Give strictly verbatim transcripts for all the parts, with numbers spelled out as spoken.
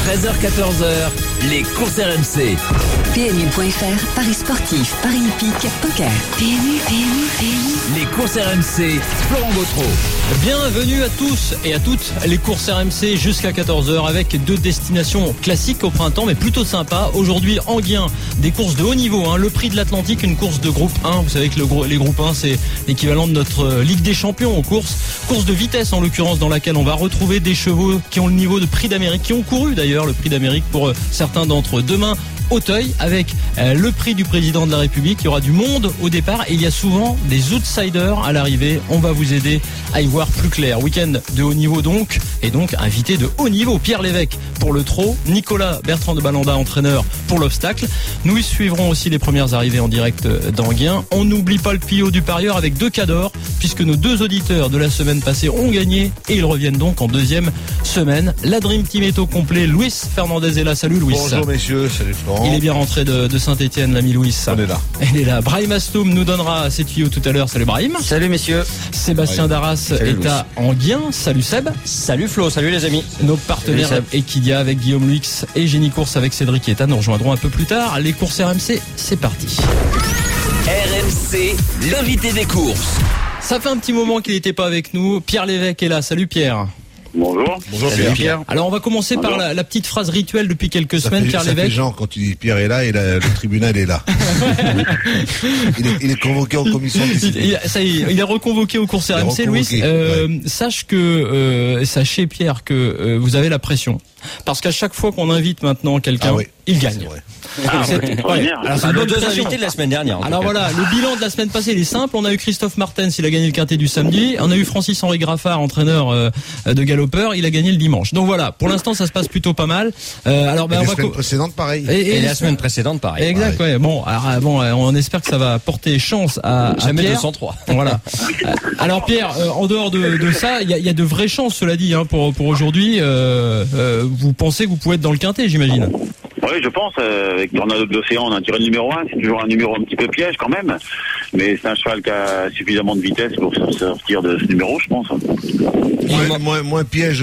treize heures quatorze heures, les courses R M C. P M U point F R, Paris sportif, Paris hippique, poker. P M U, P M U, P M U. Les courses R M C, Florent Gautreau. Bienvenue à tous et à toutes les courses R M C jusqu'à quatorze heures avec deux destinations classiques au printemps mais plutôt sympas. Aujourd'hui, Enghien, des courses de haut niveau, hein. Le prix de l'Atlantique, une course de groupe un. Vous savez que le, les groupes un, c'est l'équivalent de notre Ligue des champions en course. Course de vitesse en l'occurrence, dans laquelle on va retrouver des chevaux qui ont le niveau de prix d'Amérique, qui ont couru d'ailleurs le prix d'Amérique pour certains d'entre eux. Demain, Auteuil avec euh, le prix du président de la République. Il y aura du monde au départ et il y a souvent des outsiders à l'arrivée. On va vous aider à y voir plus clair. Week-end de haut niveau donc, et donc invité de haut niveau. Pierre Lévesque pour le trot, Nicolas Bertrand de Balanda, entraîneur pour l'obstacle. Nous y suivrons aussi les premières arrivées en direct d'Enghien. On n'oublie pas le Pio du parieur avec deux cadors, puisque nos deux auditeurs de la semaine passée ont gagné et ils reviennent donc en deuxième semaine. La Dream Team est au complet. Luis Fernandez est là. Salut Luis. Bonjour messieurs, salut Florent. Il est bien rentré de, de Saint-Etienne, l'ami Louis. On est là. Il est là. Brahim Astoum nous donnera ses tuyaux tout à l'heure. Salut Brahim. Salut messieurs. Sébastien Ouais. Darras Salut, est Louis. à Enghien. Salut Seb. Salut Flo, salut les amis. Nos partenaires Salut, Equidia avec Guillaume Luix et Génie Course avec Cédric Etta nous rejoindront un peu plus tard. Les courses R M C, c'est parti. R M C, l'invité des courses. Ça fait un petit moment qu'il n'était pas avec nous. Pierre Lévesque est là. Salut Pierre. Bonjour. Bonjour Salut, Pierre. Pierre. Alors on va commencer Bonjour. par la, la petite phrase rituelle depuis quelques Ça semaines. fait, Pierre ça fait Lévesque. genre quand tu dis Pierre est là et la- le tribunal est là. il, est, il est convoqué en commission de Il, discipline. il- ça y est, il est reconvoqué aux courses Il est R M C, Louis. reconvoqué, Euh, Sache que, euh, sachez Pierre que euh, vous avez la pression, parce qu'à chaque fois qu'on invite maintenant quelqu'un, Ah oui, il c'est gagne. vrai. Ah, C'est- c'est extraordinaire. Alors, c'est Ah, une nos bonne deux pression. invités de la semaine dernière. en tout Alors cas. voilà, le bilan de la semaine passée, il est simple. On a eu Christophe Martens, il a gagné le quintet du samedi. On a eu Francis-Henri Graffard, entraîneur euh, de galopeur, il a gagné le dimanche. Donc voilà, pour l'instant ça se passe plutôt pas mal. Euh, alors ben Et on les va semaines co- précédentes, pareil. Et la semaine précédente, pareil. Exact, ouais. Bon, alors, euh, bon, euh, on espère que ça va porter chance à, à Jamais Pierre. deux cent trois. Voilà. Euh, Alors Pierre, euh, en dehors de, de ça, il y a, il y a de vraies chances, cela dit, hein, pour pour aujourd'hui. Euh, euh, vous pensez que vous pouvez être dans le quintet, j'imagine. Oui, je pense. Euh, avec Tornado de l'Océan, on a tiré le numéro un. C'est toujours un numéro un petit peu piège quand même. Mais c'est un cheval qui a suffisamment de vitesse pour sortir de ce numéro, je pense. Moins, moins, moins piège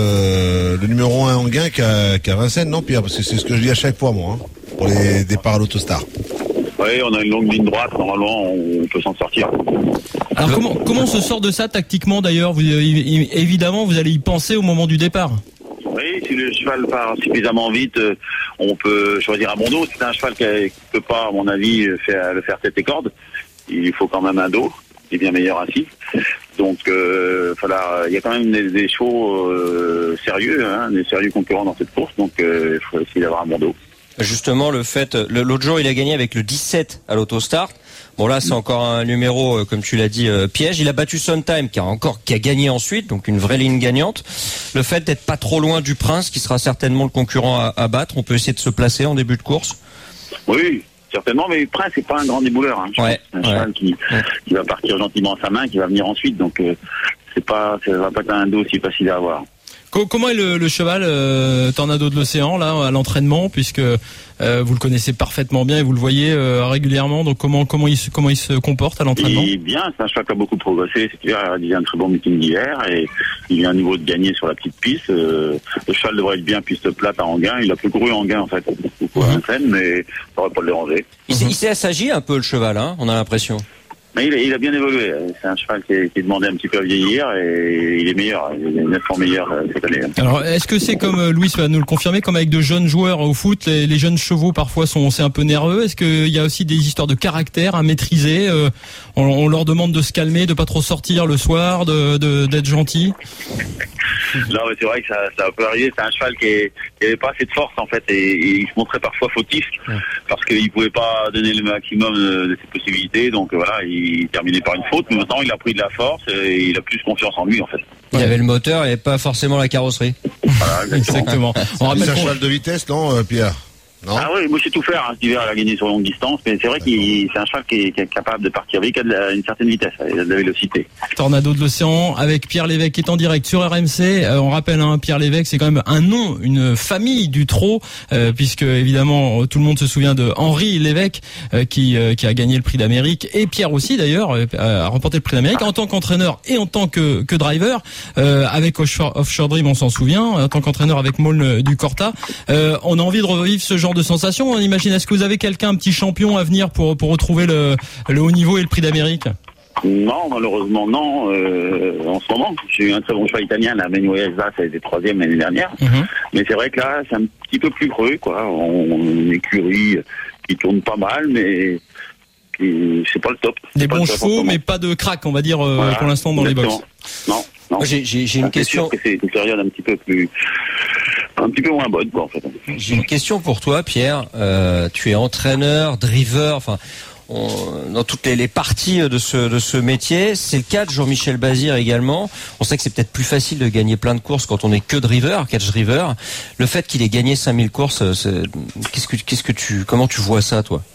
euh, le numéro un Enghien qu'à qu'à Vincennes, non Pierre? Parce que c'est ce que je dis à chaque fois, moi, hein, pour les départs à l'autostar. Oui, on a une longue ligne droite. Normalement, on peut s'en sortir. Alors comment comment on se sort de ça tactiquement d'ailleurs vous, euh, i- Évidemment, vous allez y penser au moment du départ. Oui, si le cheval part suffisamment vite, euh, on peut choisir un bon dos. C'est un cheval qui ne peut pas, à mon avis, faire, le faire tête et corde. Il faut quand même un dos, qui est bien meilleur ainsi. Donc, euh, il y a quand même des, des chevaux euh, sérieux, hein, des sérieux concurrents dans cette course. Donc, euh, il faut essayer d'avoir un bon dos. Justement, le fait, le- l'autre jour, il a gagné avec le dix-sept à l'Autostart. Bon là, c'est encore un numéro, euh, comme tu l'as dit, euh, piège. Il a battu Suntime, qui a encore, qui a gagné ensuite, donc une vraie ligne gagnante. Le fait d'être pas trop loin du Prince, qui sera certainement le concurrent à, à battre, on peut essayer de se placer en début de course. Oui, certainement, mais Prince, c'est pas un grand débouleur. Hein. Ouais, C'est un ouais. cheval qui, qui va partir gentiment à sa main, qui va venir ensuite. Donc, euh, c'est pas, ça va pas être un dos si facile à avoir. Co- Comment est le, le cheval euh, Tornado de l'Océan là à l'entraînement, puisque euh, vous le connaissez parfaitement bien et vous le voyez euh, régulièrement. Donc comment comment il se, comment il se comporte à l'entraînement? Il est bien, c'est un cheval qui a beaucoup progressé cet hiver. Il a réalisé un très bon meeting d'hiver et il a un niveau de gagner sur la petite piste. Euh, le cheval devrait être bien piste plate à Enghien. Il a plus couru à Enghien en fait, beaucoup à Vincennes, mais ça devrait pas le déranger. Il s'est, il s'est assagi un peu le cheval, hein, on a l'impression. Mais il a, il a bien évolué. C'est un cheval qui est, qui est demandé un petit peu à vieillir et il est meilleur. Il est nettement meilleur euh, cette année. Alors, est-ce que c'est comme euh, Louis va nous le confirmer, comme avec de jeunes joueurs au foot, les, les jeunes chevaux parfois sont c'est un peu nerveux. Est-ce qu'il y a aussi des histoires de caractère à maîtriser? euh, on, on leur demande de se calmer, de pas trop sortir le soir, de, de d'être gentil. Non, mais c'est vrai que ça, ça peut arriver. C'est un cheval qui n'avait pas assez de force en fait et, et il se montrait parfois fautif parce qu'il pouvait pas donner le maximum de, de ses possibilités. Donc voilà, il terminait par une faute. Mais maintenant, il a pris de la force et il a plus confiance en lui en fait. Il y avait le moteur et pas forcément la carrosserie. Voilà, exactement. Exactement. On rappelle C'est un qu'on- cheval de vitesse, non euh, Pierre? Non. Ah oui, moi je sais tout faire. Hein. Cet hiver, il a gagné sur longue distance, mais c'est vrai qu'il c'est un cheval qui est, qui est capable de partir vite, qui a de la, une certaine vitesse, il a de la vélocité. Tornado de l'océan avec Pierre Lévesque qui est en direct sur R M C. Euh, on rappelle, hein, Pierre Lévesque, c'est quand même un nom, une famille du trot, euh, puisque évidemment tout le monde se souvient de Henri Lévesque euh, qui euh, qui a gagné le prix d'Amérique, et Pierre aussi d'ailleurs euh, a remporté le prix d'Amérique en tant qu'entraîneur et en tant que que driver euh, avec Offshore, Offshore Dream, on s'en souvient, en tant qu'entraîneur avec Maulne du Corta. Euh, on a envie de revivre ce genre de sensation. On imagine, est-ce que vous avez quelqu'un, un petit champion à venir pour pour retrouver le le haut niveau et le prix d'Amérique? Non, malheureusement non. Euh, en ce moment, j'ai eu un très bon choix italien, la Menuesa, ça a été troisième l'année dernière. Mm-hmm. Mais c'est vrai que là, c'est un petit peu plus creux, quoi. On, on une écurie qui tourne pas mal, mais qui, c'est pas le top. Des bons chevaux, mais pas de crack, on va dire, euh, voilà, pour l'instant dans exactement. les box. Non. Non. J'ai, j'ai, j'ai une c'est question. Sûr que c'est une période un petit peu plus, un petit peu moins bonne, quoi, en fait. J'ai une question pour toi, Pierre. Euh, tu es entraîneur, driver, enfin, on, dans toutes les, les parties de ce de ce métier. C'est le cas de Jean-Michel Bazir également. On sait que c'est peut-être plus facile de gagner plein de courses quand on est que driver, catch driver. Le fait qu'il ait gagné cinq mille courses, c'est, qu'est-ce que qu'est-ce que tu, comment tu vois ça, toi?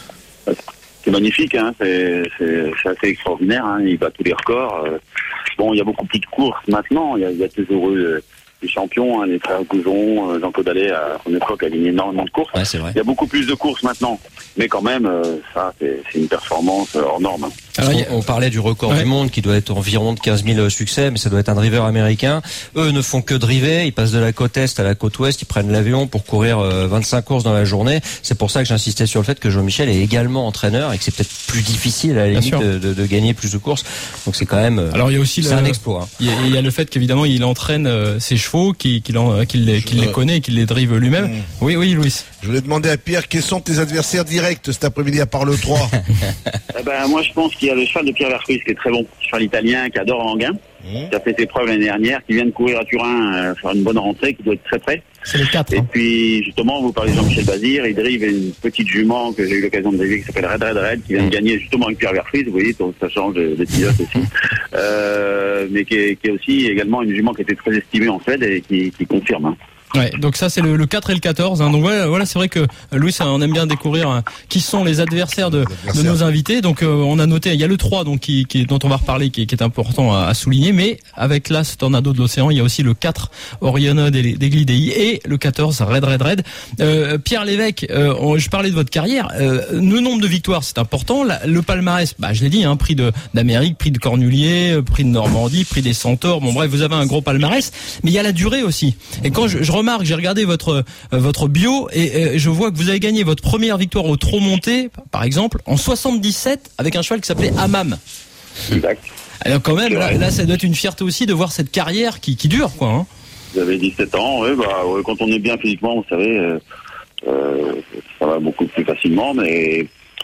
C'est magnifique, hein. C'est, c'est, c'est assez extraordinaire. Hein. Il bat tous les records. Bon, il y a beaucoup plus de courses maintenant. Il y a, il y a toujours eu des champions, hein, les frères Goujon, Jean-Claude Allais, à son époque, a gagné énormément de courses. Ouais, c'est vrai. Il y a beaucoup plus de courses maintenant. Mais quand même, euh, ça, c'est, c'est une performance hors norme. Alors, on, on parlait du record ouais. du monde qui doit être environ de quinze mille succès, mais ça doit être un driver américain. Eux ne font que driver. Ils passent de la côte est à la côte ouest. Ils prennent l'avion pour courir euh, vingt-cinq courses dans la journée. C'est pour ça que j'insistais sur le fait que Jean-Michel est également entraîneur et que c'est peut-être plus difficile à la limite de, de, de gagner plus de courses. Donc c'est quand même. Alors il y a aussi c'est le, un exploit. Hein. Il y a, il y a le fait qu'évidemment il entraîne euh, ses chevaux, qu'il, qu'il, en, qu'il, les, qu'il les connaît, qu'il les drive lui-même. Mmh. Oui, oui, Louis. Je voulais demander à Pierre, quels sont tes adversaires directs cet après-midi à part le trois? Eh ben, moi, je pense qu'il y a le cheval de Pierre Vercruis qui est très bon. Cheval italien qui adore l'Anguin, mmh. qui a fait ses preuves l'année dernière, qui vient de courir à Turin, euh, faire une bonne rentrée, qui doit être très près. C'est le quatre. Et hein. puis, justement, vous parlez de Jean-Michel Bazir, il drive une petite jument que j'ai eu l'occasion de driver qui s'appelle Red Red Red, qui vient de gagner justement avec Pierre Vercruis, vous voyez, donc ça change de, de pilote aussi. Euh, mais qui est, qui est aussi également une jument qui était très estimée en fait et qui, qui confirme. Hein. Ouais, donc ça c'est le, le quatre et le quatorze. Hein. Donc voilà, voilà, c'est vrai que Louis, on aime bien découvrir hein, qui sont les adversaires de, les adversaires. de nos invités. Donc euh, on a noté, il y a le trois donc qui, qui dont on va reparler, qui, qui est important à, à souligner. Mais avec l'As Tornado de l'océan, il y a aussi le quatre Oriana des, des Glidei et le quatorze Red Red Red. Euh, Pierre Lévesque, euh, on, je parlais de votre carrière. Euh, le nombre de victoires, c'est important. La, le palmarès, bah je l'ai dit, hein, prix de d'Amérique, prix de Cornulier, prix de Normandie, prix des Centaures. Bon bref, vous avez un gros palmarès. Mais il y a la durée aussi. Et quand je, je remarque, j'ai regardé votre euh, votre bio et euh, je vois que vous avez gagné votre première victoire au trot monté, par exemple, en soixante-dix-sept avec un cheval qui s'appelait Hammam. Exact. Alors quand même, là, là, ça doit être une fierté aussi de voir cette carrière qui, qui dure, quoi. Hein. Vous avez dix-sept ans, oui, bah, ouais, quand on est bien physiquement, vous savez, euh, euh, ça va beaucoup plus facilement, mais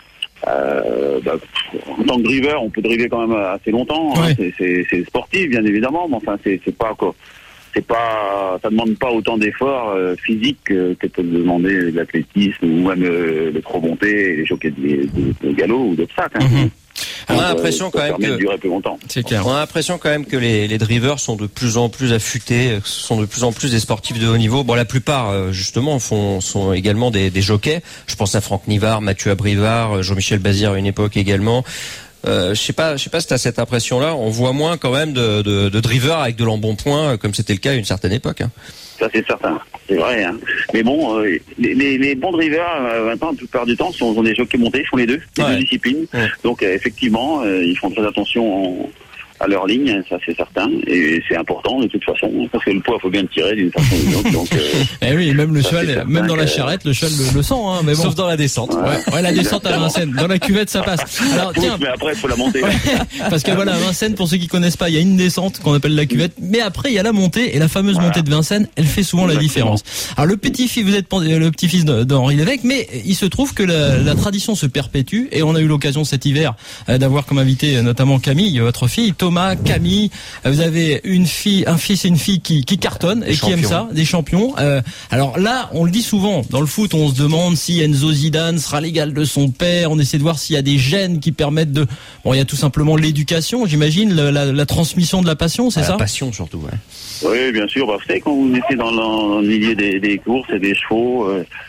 euh, bah, en tant que driver, on peut driver quand même assez longtemps. Hein. Ouais. C'est, c'est, c'est sportif, bien évidemment, mais enfin, c'est, c'est pas quoi. C'est pas, ça demande pas autant d'efforts euh, physiques que, que peut demander l'athlétisme ou même euh, le trot monté, les jockeys de, de, de galop ou d'obstacles. Hein. Mm-hmm. On a l'impression quand même que de durer plus longtemps. C'est clair. On a l'impression quand même que les, les drivers sont de plus en plus affûtés, sont de plus en plus des sportifs de haut niveau. Bon, la plupart justement font sont également des, des jockeys. Je pense à Franck Nivard, Mathieu Abrivard, Jean-Michel Bazir à une époque également. Euh, je sais pas, je sais pas si t'as cette impression-là. On voit moins quand même de, de, de drivers avec de l'embonpoint, comme c'était le cas à une certaine époque. Hein. Ça c'est certain, c'est vrai. Hein. Mais bon, euh, les, les, les bons drivers euh, maintenant, la plupart du temps, sont, sont des jockeys montés, ils font les deux, les ouais. deux disciplines. Ouais. Donc euh, effectivement, euh, ils font très attention en, à leur ligne, ça c'est certain, et c'est important de toute façon, parce que le poids, il faut bien le tirer d'une façon ou d'une autre. Donc, euh, et oui, même le cheval, même dans la charrette, le cheval le, le sent, hein, mais bon. Sauf dans la descente. Ouais, ouais, ouais la descente à Vincennes, dans la cuvette ça passe. Alors tiens, mais après il faut la monter. Ouais, parce que voilà, Vincennes, pour ceux qui connaissent pas, il y a une descente qu'on appelle la cuvette, mais après il y a la montée, et la fameuse voilà. montée de Vincennes, elle fait souvent Exactement. la différence. Alors le petit-fils, vous êtes le petit-fils d'Henri Lévesque, mais il se trouve que la, la tradition se perpétue, et on a eu l'occasion cet hiver d'avoir comme invité notamment Camille, votre fille, Thomas, Camille. Vous avez une fille, un fils et une fille qui, qui cartonnent et des qui champions. aiment ça, des champions. Euh, alors là, on le dit souvent, dans le foot, on se demande si Enzo Zidane sera l'égal de son père. On essaie de voir s'il y a des gènes qui permettent de. Bon, il y a tout simplement l'éducation, j'imagine, la, la, la transmission de la passion, c'est ah, ça ? La passion surtout. Ouais. Oui, bien sûr. Bah, vous savez, quand vous étiez dans le milieu des, des courses et des chevaux. Euh,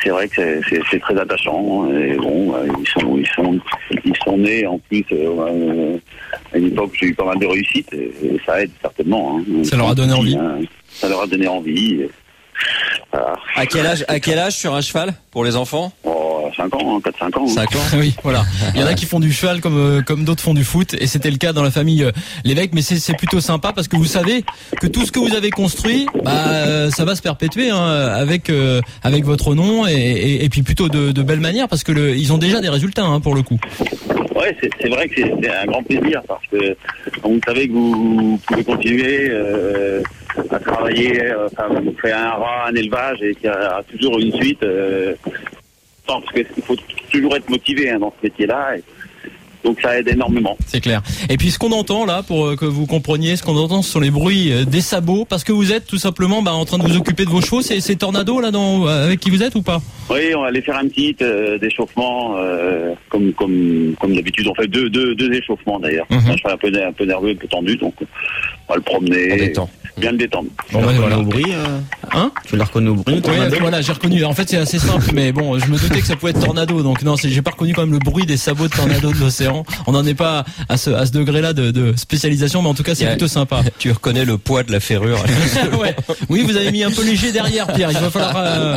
c'est vrai que c'est, c'est, c'est très attachant. Et bon, ils sont, ils sont, ils sont nés en plus euh, à une époque où j'ai eu pas mal de réussite et, et ça aide certainement. Hein. Ça leur a donné envie. Hein, ça leur a donné envie. Et, voilà. À quel âge, à quel âge sur un cheval pour les enfants? Oh, cinq ans, quatre cinq ans. cinq ans. Oui, voilà. Il y en a qui font du cheval comme euh, comme d'autres font du foot, et c'était le cas dans la famille euh, Lévesque. Mais c'est c'est plutôt sympa parce que vous savez que tout ce que vous avez construit, bah euh, ça va se perpétuer hein, avec euh, avec votre nom et, et, et puis plutôt de, de belle manière parce que le, ils ont déjà des résultats hein, pour le coup. Ouais, c'est, c'est vrai que c'est, c'est un grand plaisir parce que vous savez que vous, vous pouvez continuer euh, à travailler, euh, enfin, vous faites un rat, un élevage et qu'il y a toujours une suite. Euh, parce qu'il faut toujours être motivé hein, dans ce métier-là. Et donc ça aide énormément. C'est clair. Et puis ce qu'on entend là, pour que vous compreniez, ce qu'on entend, ce sont les bruits des sabots, parce que vous êtes tout simplement bah, en train de vous occuper de vos chevaux. C'est, c'est Tornado là dans, avec qui vous êtes ou pas? Oui, on va aller faire un petit euh, échauffement, euh, comme comme comme d'habitude. On fait deux deux deux échauffements d'ailleurs. Mm-hmm. Je suis un peu un peu nerveux, un peu tendu, donc on va le promener. On détend. Bien le détendre. Tu l'as reconnu au bruit euh... Hein Tu l'as reconnu au bruit? Oui, voilà, j'ai reconnu. En fait, c'est assez simple, mais bon, je me doutais que ça pouvait être Tornado, donc non, c'est, j'ai pas reconnu quand même le bruit des sabots de Tornado de l'océan. On n'en est pas à ce à ce degré-là de, de spécialisation, mais en tout cas, c'est Yeah. plutôt sympa. Tu reconnais le poids de la ferrure. Ouais. Oui, vous avez mis un peu léger derrière, Pierre. Il va falloir. Euh...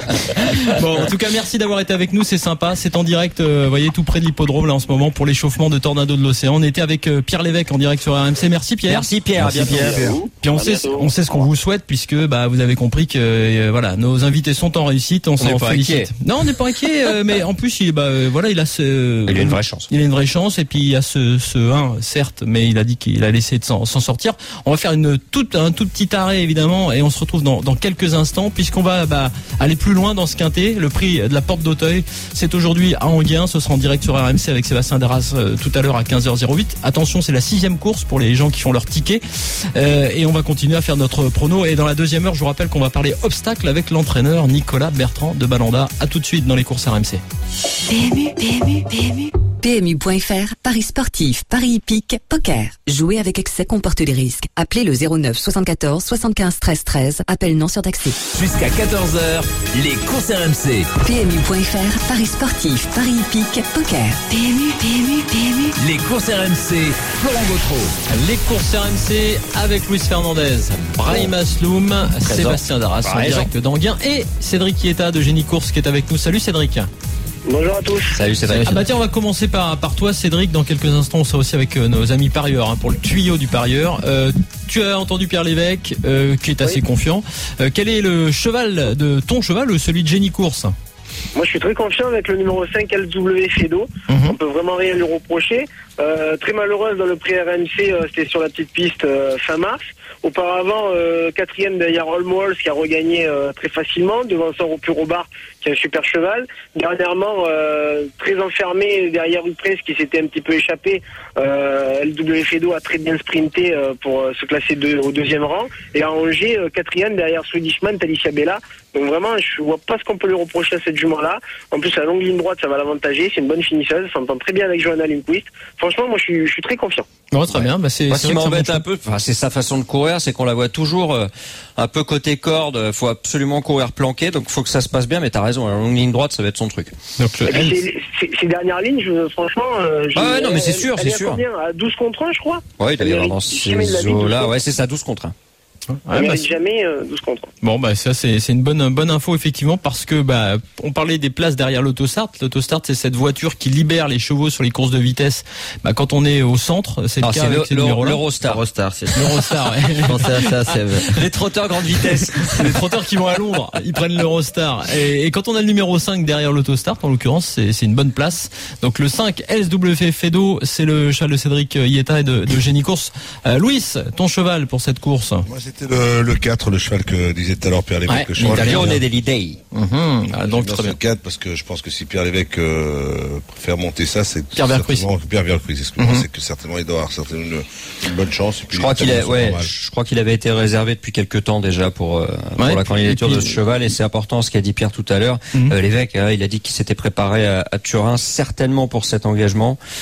Bon, en tout cas, merci d'avoir été avec nous. C'est sympa. C'est en direct, euh, vous voyez, tout près de l'hippodrome là en ce moment pour l'échauffement de Tornado de l'océan. On était avec euh, Pierre Lévesque en direct sur R M C. Merci Pierre. Merci Pierre. Merci, à bien Pierre. Puis on À sait, bientôt. on sait ce qu'on vous souhaite puisque bah vous avez compris que euh, voilà nos invités sont en réussite. On, On s'en n'est pas félicite. inquiet. Non, on n'est pas inquiet, euh, mais en plus il bah euh, voilà il a ce. Il a une vraie chance. Il a une vraie chance et puis il y a ce ce un certes, mais il a dit qu'il allait essayer de s'en, s'en sortir. On va faire une toute un tout petit arrêt évidemment et on se retrouve dans dans quelques instants puisqu'on va bah, aller plus loin dans ce quintet. Le prix de la Porte d'Auteuil, c'est aujourd'hui à Enghien. Ce sera en direct sur R M C avec Sébastien Darras euh, tout à l'heure à quinze heures zéro huit. Attention, c'est la sixième course pour les gens qui font leur ticket euh, et on va continuer à faire notre prono. Et dans la deuxième heure, je vous rappelle qu'on va parler obstacle avec l'entraîneur Nicolas Bertrand de Balanda. À tout de suite dans les courses R M C. P M U, P M U, P M U. P M U point F R, paris sportif, paris hippique, poker. Jouer avec excès comporte des risques. Appelez le zéro neuf soixante-quatorze soixante-quinze treize treize. Appel non surtaxé. Jusqu'à quatorze heures, les courses R M C. P M U point F R, paris sportif, paris hippique, poker. P M U, P M U, P M U. Les courses R M C, Florent Gautreau. Les courses R M C avec Luis Fernandez, Brahim Asloum, Sébastien Darras en Présent. direct d'Enghien et Cédric Ieta de Génie Course qui est avec nous. Salut Cédric. Bonjour à tous. Salut Cédric. Ah bah tiens, on va commencer par, par toi Cédric. Dans quelques instants, on sera aussi avec euh, nos amis parieurs hein, pour le tuyau du parieur. Euh, tu as entendu Pierre Lévesque euh, qui est assez Oui. confiant. Euh, quel est le cheval de ton cheval ou celui de Génie Course? Moi, je suis très confiant avec le numéro cinq L W Fedo. Mhm. On peut vraiment rien lui reprocher. Euh, très malheureuse dans le prix R M C, euh, c'était sur la petite piste euh, fin mars. Auparavant, euh, quatrième derrière Holm Walls qui a regagné euh, très facilement devant son plus Robart qui est un super cheval. Dernièrement, euh, très enfermé derrière Upress qui s'était un petit peu échappé. Euh, L W Fedo a très bien sprinté euh, pour euh, se classer deux, au deuxième rang. Et à Angers, euh, quatrième derrière Swedishman, Talicia Bella. Donc vraiment, je vois pas ce qu'on peut lui reprocher à cette jument-là. En plus, la longue ligne droite, ça va l'avantager. C'est une bonne finisseuse, ça s'entend très bien avec Johanna Lindquist. Franchement, moi, je suis, je suis très confiant. Bon, très bien. Bah, c'est, Moi, c'est ce qui vrai que m'embête c'est un un peu, enfin, c'est sa façon de courir, c'est qu'on la voit toujours euh, un peu côté corde. Faut absolument courir planqué, donc faut que ça se passe bien. Mais t'as raison, la longue ligne droite, ça va être son truc. bon choix. Donc, le Et puis, L- ces, ces- ces dernières lignes, je, franchement, euh, je- Ah ouais, non, mais c'est elle- sûr, elle c'est est à sûr. combien À douze contre un, je crois. Ouais, il doit y Elle avoir dans mérite jamais de la ces vie, douze eaux-là. contre. Ouais, c'est ça, douze contre un. Ouais, Elle bah, mérite jamais euh, douze contre un. Bon bah ça c'est c'est une bonne bonne info effectivement parce que bah on parlait des places derrière l'autostart. L'autostart c'est cette voiture qui libère les chevaux sur les courses de vitesse. Bah quand on est au centre, c'est le Ah, cas c'est avec le- ces le- numéros-là. l'Eurostar. Eurostar, c'est L'Eurostar. Ouais. Je pensais à ça, Seb. Les trotteurs grande vitesse. Les trotteurs qui vont à Londres, ils prennent l'Eurostar. Et, et quand on a le numéro cinq derrière l'autostart, en l'occurrence, c'est, c'est une bonne place. Donc le cinq L W Fedo, c'est le cheval de Cédric Ieta et de, de Génie Course. Euh, Louis, ton cheval pour cette course. Moi, c'était le, le quatre, le cheval que disait tout à l'heure Pierre Lévesque. Ouais, le cheval l'italien. italien. Lione dei Dei. Mhm. Ah, donc très J'aime bien bien. ce quatre parce que je pense que si Pierre Lévesque euh, préfère monter ça, c'est Pierre Vercruis. certainement Pierre Vercruis, excuse-moi, Mhm. c'est que certainement il doit avoir certainement une, une bonne chance. Et puis Je crois les qu'il a, talents sont ouais, pas mal. je crois qu'il avait été réservé depuis quelques temps déjà pour euh, pour Ouais, la candidature et puis- de ce cheval et c'est important ce qu'a dit Pierre tout à l'heure. Mhm. Euh, L'évêque, euh, il a dit qu'il s'était préparé à, à Turin certainement pour cet engagement.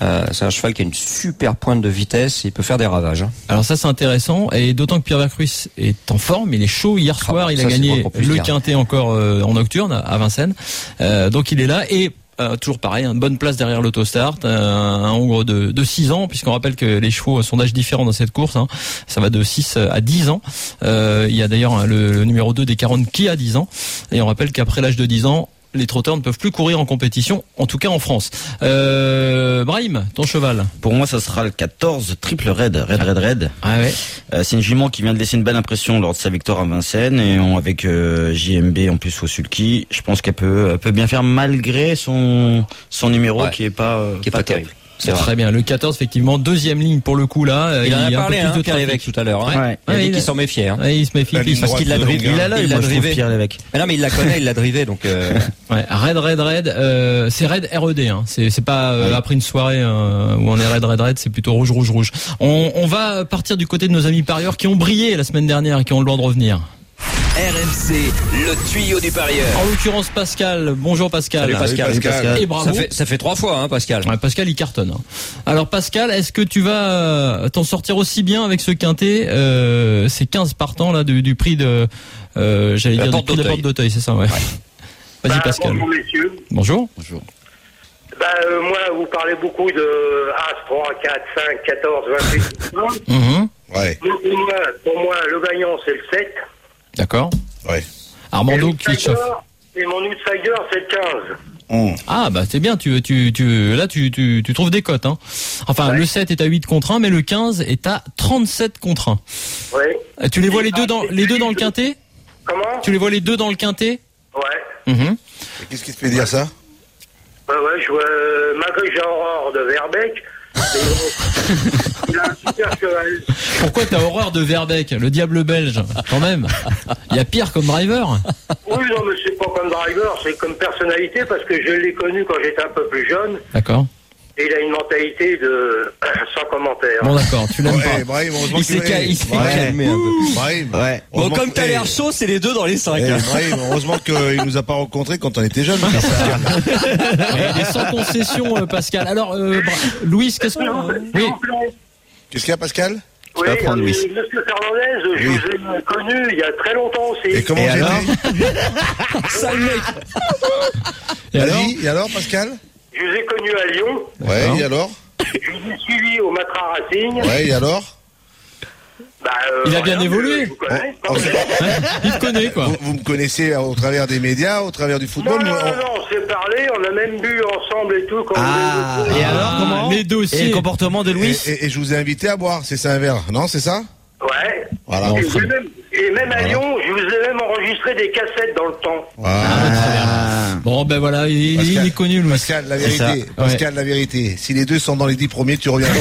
Euh, c'est un cheval qui a une super pointe de vitesse, il peut faire des ravages. Hein. Alors ça c'est intéressant, et d'autant que Pierre Vercruis est en forme, il est chaud. Hier soir, ah, il ça, a gagné le dire. quintet encore euh, en nocturne à Vincennes. Euh, donc il est là, et euh, toujours pareil, une bonne place derrière l'autostart, euh, un hongre de, de six ans, puisqu'on rappelle que les chevaux sont d'âge différents dans cette course. Hein. Ça va de six à dix ans. Euh, il y a d'ailleurs hein, le, le numéro deux des quarante qui a dix ans. Et on rappelle qu'après l'âge de dix ans, les trotteurs ne peuvent plus courir en compétition, en tout cas en France. Euh, Brahim, ton cheval? Pour moi, ça sera le quatorze, Triple Red, Red, Red, Red. Ah ouais. Euh, c'est une jument qui vient de laisser une belle impression lors de sa victoire à Vincennes, et on, avec euh, J M B en plus au sulky, je pense qu'elle peut, elle peut bien faire malgré son son numéro ouais. qui est pas euh, qui est pas, pas terrible. C'est très bien. Le quatorze, effectivement, deuxième ligne pour le coup là. Il, il en a y a parlé, un peu plus hein, de Pierre Lévesque tout à l'heure. Hein. Ouais. Il a Ouais, dit il qu'il a... s'en méfiait. Hein. Ouais, il se méfie. Il parce qu'il l'a drivé. Il a l'œil, moi, je trouve, Pierre Lévesque. Mais non, mais il la connaît, il l'a drivé, donc. Euh... Ouais, Red, Red, Red. Euh, c'est Red R E D. Hein. C'est, c'est pas euh, ouais. après une soirée euh, où on est Red, Red, Red. C'est plutôt rouge, rouge, rouge. On, on va partir du côté de nos amis parieurs qui ont brillé la semaine dernière et qui ont le droit de revenir. R M C, le tuyau du parieur. En l'occurrence Pascal. Bonjour Pascal. Salut Pascal. Salut Pascal. Et bravo. Ça fait, ça fait trois fois, hein, Pascal. Ouais, Pascal, il cartonne. Alors Pascal, est-ce que tu vas t'en sortir aussi bien avec ce quintet? euh, C'est quinze partants là du, du prix de, euh, j'allais la dire porte du prix de la porte d'Auteuil, c'est ça, ouais. ouais. Vas-y Bah, Pascal. bonjour messieurs. Bonjour. Bonjour. Bah, euh, moi, vous parlez beaucoup de As, trois, quatre, cinq, quatorze, vingt-huit. Mmh. Ouais. Pour moi, pour moi, le gagnant, c'est le sept. D'accord. Ouais. Armando Et qui chauffe. Et mon outsider, c'est le quinze. Mmh. Ah bah c'est bien, tu tu tu là tu tu tu trouves des cotes hein. Enfin Ouais. le sept est à huit contre un, mais le quinze est à trente-sept contre un. Ouais. Euh, Tu les vois les deux dans les deux dans le quintet? Comment? Tu les vois les deux dans le quintet? Ouais. Mmh. Et qu'est-ce qui te fait dire ça? Ouais, ouais, je vois euh, Magritte Aurore de Verbeek. Il a un super cheval. Pourquoi t'as horreur de Verbeek, le diable belge? Quand même. Il y a pire comme driver. Oui, non, mais c'est pas comme driver, c'est comme personnalité parce que je l'ai connu quand j'étais un peu plus jeune. D'accord. Et il a une mentalité de sans commentaire. Bon d'accord, tu l'aimes Ouais, pas. Brahim, heureusement Il s'est qu'il- cal- il s'est Ouais. calmé un peu. Brahim. Ouais. Bon, Heureusement comme que- t'as l'air eh, chaud, c'est les deux dans les cinq. eh, hein. Brahim, heureusement qu'il nous a pas rencontrés quand on était jeunes. Ouais, il est sans concession, euh, Pascal. Alors, euh, Bra- Louis, qu'est-ce que... Non, Oui. s'il vous plaît. Qu'est-ce qu'il y a, Pascal? Oui, vas prendre, euh, Louis. Monsieur Fernandez, je Oui. vous ai connu il y a très longtemps aussi. Et comment Et j'ai alors fait? Sale mec. Et alors Vas-y, et alors, Pascal? Je vous ai connu à Lyon. Ouais, et alors? Je vous ai suivi au Matra Racing. Ouais, et alors? Bah, euh, Il a bien rien, évolué. je vous connais. On- on s'est- Il te connaît, quoi. Vous, vous me connaissez au travers des médias, au travers du Non, football? non, nous, non, on- non, on s'est parlé, on a même bu ensemble et tout. Quand Ah, vous avez- et alors, comment? Les dossiers. Et le comportement de Louis? Et, et- et je vous ai invité à boire, c'est ça un verre, non, c'est ça? Ouais. Voilà. Et, j'ai même, et même à Voilà. Lyon, je vous ai même enregistré des cassettes dans le temps. Voilà. Ah. Bon, ben voilà, il, Pascal, il est connu, Louis. Pascal, la C'est ça. vérité. Pascal, la vérité. Si les deux sont dans les dix premiers, tu reviens.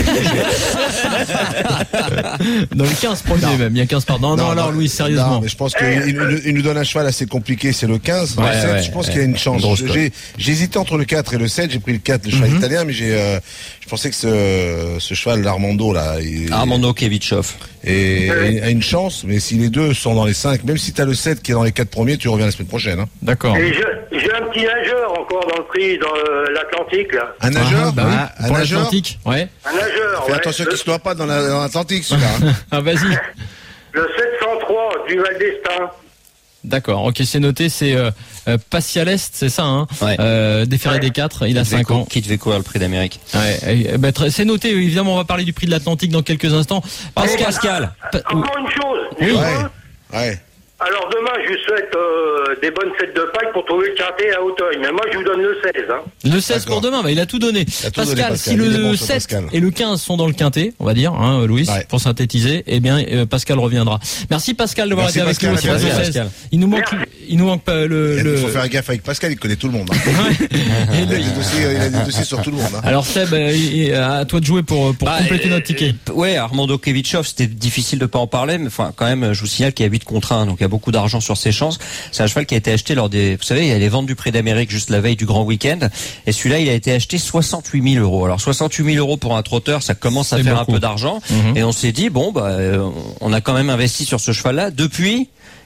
Dans les quinze premiers, Non. même. Il y a quinze par... Non, non, alors, Louis, sérieusement. Non, mais je pense qu'il il, nous- il nous donne un cheval assez compliqué, c'est le quinze. Ouais, le sept, ouais, je pense ouais. qu'il y a une chance. Grosse cote. J'ai, j'ai hésité entre le quatre et le sept, j'ai pris le quatre, le cheval Mhm. italien, mais j'ai, euh, je pensais que ce, ce cheval, l'Armando, là, il, Armando Kevichov. et, et a une chance, mais si les deux sont dans les cinq, même si t'as le sept qui est dans les quatre premiers, tu reviens la semaine prochaine, hein. D'accord. Et je- j'ai un petit nageur encore dans le prix, dans euh, l'Atlantique, là. Un nageur? Ah, bah oui, un pour nageur? l'Atlantique. Ouais. Un nageur, Fais ouais. attention Le, qu'il ne soit pas dans, la, dans l'Atlantique, celui-là, hein. Ah, vas-y. le sept cent trois du Val d'Estaing. D'accord, ok, c'est noté, c'est euh, euh, Pacialest, c'est ça, hein. Ouais. Euh, déféré des quatre, il a Qui devait cinq cou- ans. Qui devait courir le prix d'Amérique. Ouais, eh, ben, très- c'est noté, évidemment, on va parler du prix de l'Atlantique dans quelques instants. Pascal, Pascal. Pa- Encore une chose. Oui. je Ouais. veux- Ouais. Alors demain, je vous souhaite euh, des bonnes fêtes de Pâques pour trouver le quintet à Auteuil. Mais moi, je vous donne le seize. Hein. Le seize D'accord. pour demain, bah, il a tout donné. a tout Pascal, donné, Pascal. si Il est le bon, ce sept Pascal. et le quinze sont dans le quintet, on va dire, hein, Louis, Ouais. pour synthétiser, eh bien, euh, Pascal reviendra. Merci Pascal d'avoir Merci, été avec Pascal. nous aussi Merci, pour le Pascal. seize. Il nous manque, il nous manque pas le, Il le... faut faire gaffe avec Pascal, il connaît tout le monde, hein. Ouais. Et Il a le- des dossiers, il a des dossiers sur tout le monde, hein. Alors Seb, euh, il- il- à toi de jouer pour, pour Bah, compléter euh, notre ticket. euh, Ouais, Armando Kevichov, c'était difficile de pas en parler, mais enfin, quand même, je vous signale qu'il y a huit contre un, donc il y a beaucoup d'argent sur ses chances. C'est un cheval qui a été acheté lors des, vous savez, il y a les ventes du prix d'Amérique juste la veille du grand week-end, et celui-là, il a été acheté soixante-huit mille euros. Alors, soixante-huit mille euros pour un trotteur, ça commence à C'est faire beaucoup. un peu d'argent, Mhm. et on s'est dit, bon, bah, euh, on a quand même investi sur ce cheval-là. Depuis,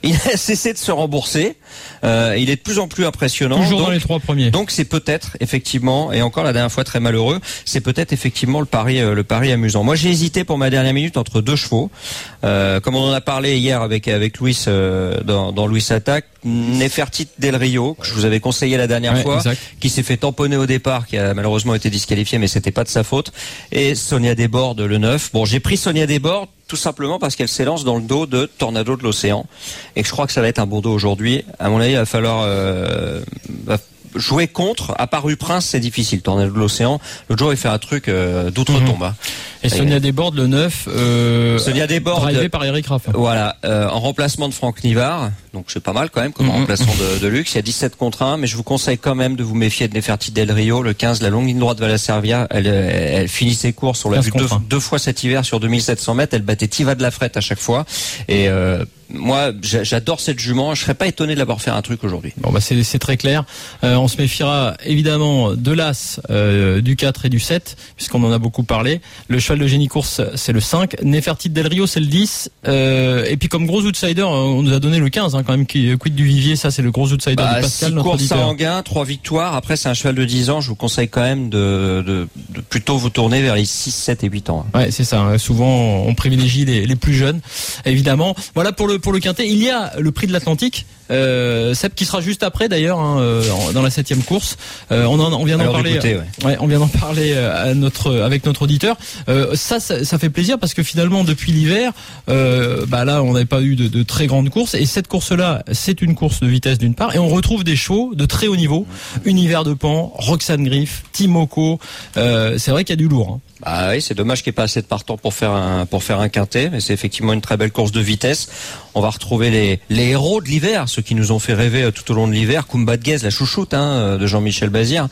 Il a cessé de se rembourser. Euh, il est de plus en plus impressionnant. Toujours donc, dans les trois premiers. Donc c'est peut-être effectivement, et encore la dernière fois très malheureux, c'est peut-être effectivement le pari, euh, le pari amusant. Moi j'ai hésité pour ma dernière minute entre deux chevaux. Euh, comme on en a parlé hier avec avec Louis euh, dans, dans Louis Attaque, Nefertiti Del Rio, que je vous avais conseillé la dernière ouais, fois, exact. qui s'est fait tamponner au départ, qui a malheureusement été disqualifié, mais c'était pas de sa faute. Et Sonia Desbordes le neuf. Bon, j'ai pris Sonia Desbordes tout simplement parce qu'elle s'élance dans le dos de Tornado de l'Océan et que je crois que ça va être un bon dos aujourd'hui. À mon avis, il va falloir euh, va jouer contre. À part Prince, c'est difficile. Tornado de l'Océan, l'autre jour il fait un truc euh, d'outre-tombe. Mmh. Et Sonia Desbordes le neuf, euh, Sonia Desbordes, drivé par Eric Raff. Voilà, euh, en remplacement de Franck Nivard. Donc c'est pas mal quand même comme mmh. remplaçant de, de luxe. Il y a dix-sept contre un, mais je vous conseille quand même de vous méfier de Nefertiti Del Rio. Le quinze, la longue ligne droite va la servir. Elle, elle, elle finit ses courses. On l'a vu deux, deux fois cet hiver sur deux mille sept cents mètres. Elle battait Tiva de la Frette à chaque fois. Et euh, moi, j'adore cette jument. Je serais pas étonné de l'avoir fait un truc aujourd'hui. Bon bah c'est, c'est très clair. Euh, on se méfiera évidemment de l'As, euh, du quatre et du sept, puisqu'on en a beaucoup parlé. Le cheval de génie course, c'est le cinq. Nefertiti Del Rio, c'est le dix. Euh, et puis comme gros outsider, on nous a donné le quinze, hein, quand même, qui quid du Vivier. Ça, c'est le gros outsider bah, de Pascal, six notre courses auditeur. à Anguin, trois victoires. Après, c'est un cheval de dix ans. Je vous conseille quand même de, de, de plutôt vous tourner vers les six, sept et huit ans. Ouais, c'est ça. Souvent, on privilégie les, les plus jeunes, évidemment. Voilà pour le, pour le quintet. Il y a le prix de l'Atlantique. Euh, Seb qui sera juste après d'ailleurs, hein, euh, dans la septième course. Euh, on, en, on vient d'en Alors parler. Écoutez, ouais. Ouais, on vient d'en parler à notre, avec notre auditeur. Euh, ça, ça, ça fait plaisir parce que finalement depuis l'hiver, euh, bah là, on n'avait pas eu de, de très grandes courses. Et cette course-là, c'est une course de vitesse d'une part, et on retrouve des chevaux de très haut niveau. Univers de Pan, Roxane Griff, Timoko. Euh, c'est vrai qu'il y a du lourd. Hein. Ah oui, c'est dommage qu'il n'y ait pas assez de partants pour faire un pour faire un quintet, mais c'est effectivement une très belle course de vitesse. On va retrouver les les héros de l'hiver, ceux qui nous ont fait rêver tout au long de l'hiver. Kumba de Guez, la chouchoute hein, de Jean-Michel Bazir,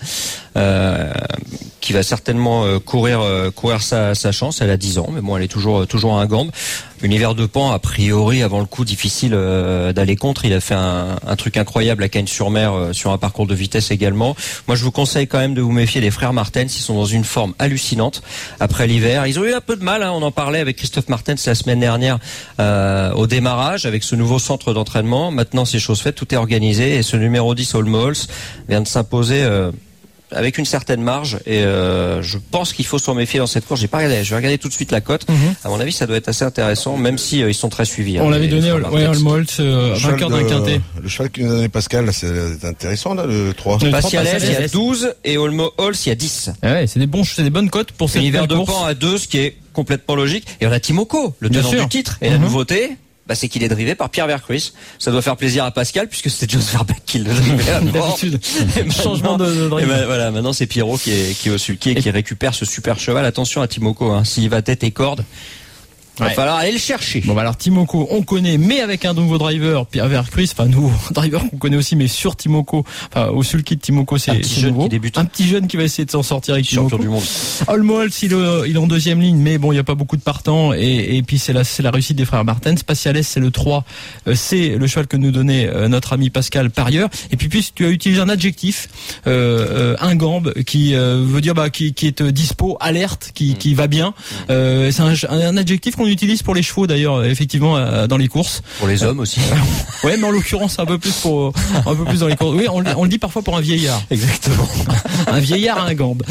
euh, qui va certainement euh, courir euh, courir sa sa chance. Elle a dix ans, mais bon, elle est toujours toujours un gambe. Univers de Pan, a priori, avant le coup, difficile euh, d'aller contre. Il a fait un, un truc incroyable à Cagnes-sur-Mer euh, sur un parcours de vitesse également. Moi, je vous conseille quand même de vous méfier des frères Martens. Ils sont dans une forme hallucinante après l'hiver. Ils ont eu un peu de mal. Hein, on en parlait avec Christophe Martens la semaine dernière euh, au démarrage avec ce nouveau centre d'entraînement. Maintenant, c'est chose faite. Tout est organisé. Et ce numéro dix, Olmols, vient de s'imposer... Euh, avec une certaine marge et euh, je pense qu'il faut s'en méfier dans cette course. J'ai pas regardé, je vais regarder tout de suite la cote. Mm-hmm. À mon avis, ça doit être assez intéressant, même si euh, ils sont très suivis. On hein, l'avait donné, ouais, Olmols, euh, vainqueur d'un quintet. Le cheval qui nous a donné Pascal, là, c'est intéressant là, le trois. Le Patialès, il y a douze et Olmo Halls, il y a dix. Ah ouais, c'est des bons, c'est des bonnes cotes pour cette Univers de course. Pan à deux, ce qui est complètement logique. Et on a Timoko, le tenant du titre. Et mm-hmm. la nouveauté, bah, c'est qu'il est drivé par Pierre Vercruis. Ça doit faire plaisir à Pascal puisque c'était Jos Verbeek qui le drivait d'habitude. Changement de, de drive. Ben, voilà, maintenant c'est Pierrot qui est, qui est au sulky et qui récupère ce super cheval. Attention à Timoko, hein. S'il va tête et corde, il va ouais. falloir aller le chercher. Bon bah alors Timoko, on connaît, mais avec un nouveau driver, Pierre Vercruis, enfin nouveau driver qu'on connaît aussi, mais sur Timoko, enfin au sulky de Timoko, c'est, un petit c'est jeune nouveau. Qui débute. Un petit jeune qui va essayer de s'en sortir avec Timoko. Du monde. Olmols, il, il est en deuxième ligne, mais bon, il n'y a pas beaucoup de partants, et, et puis c'est la, c'est la réussite des frères Martens. Spatialès, c'est le trois, c'est le cheval que nous donnait notre ami Pascal Parieur. Et puis puis tu as utilisé un adjectif, euh, un gambe, qui euh, veut dire bah qui, qui est dispo, alerte, qui, mmh. qui va bien. Mmh. Euh, c'est un, un adjectif qu'on utilise pour les chevaux d'ailleurs, effectivement, euh, dans les courses. Pour les hommes aussi. Ouais, mais en l'occurrence un peu plus pour un peu plus dans les courses. Oui, on, on le dit parfois pour un vieillard. Exactement. Un vieillard à un gambe.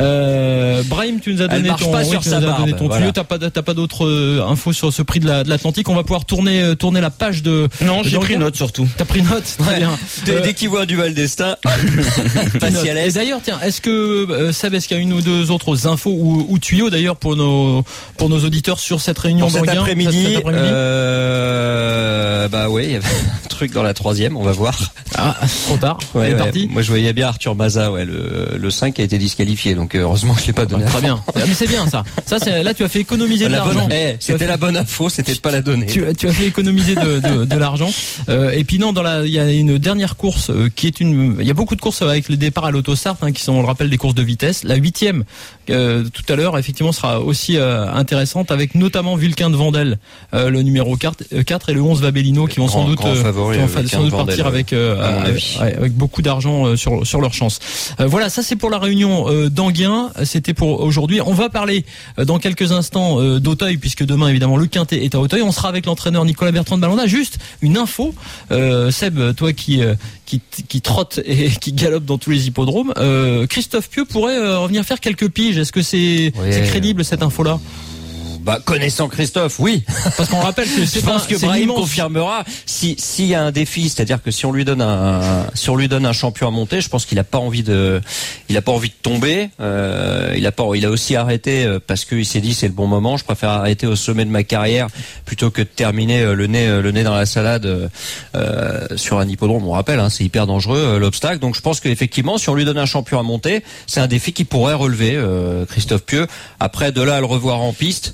Euh, Brahim, tu nous as donné ton, pas oui, sur tu sa nous as barbe, donné ton voilà. tuyau. T'as pas, t'as pas d'autres euh, infos sur ce prix de, la, de l'Atlantique. On va pouvoir tourner, tourner la page de. Non, de j'ai pris note surtout. T'as pris note, très ouais. bien. Dès, euh, dès qu'il voit du Val d'Estaing, Et d'ailleurs, tiens, est-ce que euh, Seb, est-ce qu'il y a une ou deux autres infos ou, ou tuyaux d'ailleurs pour nos pour nos auditeurs sur cette réunion cet d'Anguin, après-midi, cet après-midi euh, bah oui, il y avait un truc dans la troisième, on va voir. Ah, trop tard. Ouais, Elle est ouais. partie. Moi, je voyais bien Arthur Maza, ouais, le, le cinq a été disqualifié, donc heureusement que je l'ai pas donné. Ah, très bien. Mais c'est bien ça. Ça, c'est, là, tu as fait économiser de la l'argent. Bonne, eh, c'était fait, la bonne info, c'était de pas la donner. Tu, tu as fait économiser de, de, de l'argent. Euh, et puis non, dans la, il y a une dernière course euh, qui est une. Il y a beaucoup de courses avec le départ à l'autostart, hein, qui sont, on le rappelle, des courses de vitesse. La huitième, euh, tout à l'heure, effectivement, sera aussi euh, intéressante, avec notamment Vulcain de Vandel, euh, le numéro quatre, et le onze Vabellino, qui vont grand, sans doute, grand favori, euh, qui vont sans doute partir Vandel, avec euh, euh, avec, ouais, avec beaucoup d'argent euh, sur sur leur chance. Euh, voilà, ça c'est pour la réunion euh, d'Anguin. C'était pour aujourd'hui. On va parler euh, dans quelques instants euh, d'Auteuil, puisque demain évidemment le Quintet est à Auteuil. On sera avec l'entraîneur Nicolas Bertrand de Balanda. Juste une info, euh, Seb, toi qui euh, qui qui trotte et qui galope dans tous les hippodromes, euh, Christophe Pieux pourrait euh, revenir faire quelques piges. Est-ce que c'est oui. c'est crédible cette info-là? Bah, connaissant Christophe, oui. Parce qu'on rappelle que c'est je pense un, que Brahim confirmera. Si, s'il y a un défi, c'est-à-dire que si on lui donne un, si on lui donne un champion à monter, je pense qu'il a pas envie de, il a pas envie de tomber. Euh, il a pas, il a aussi arrêté parce qu'il s'est dit c'est le bon moment. Je préfère arrêter au sommet de ma carrière plutôt que de terminer le nez, le nez dans la salade euh, sur un hippodrome. On rappelle, hein, c'est hyper dangereux l'obstacle. Donc je pense qu'effectivement, si on lui donne un champion à monter, c'est un défi qu'il pourrait relever, euh, Christophe Pieux. Après, de là à le revoir en piste.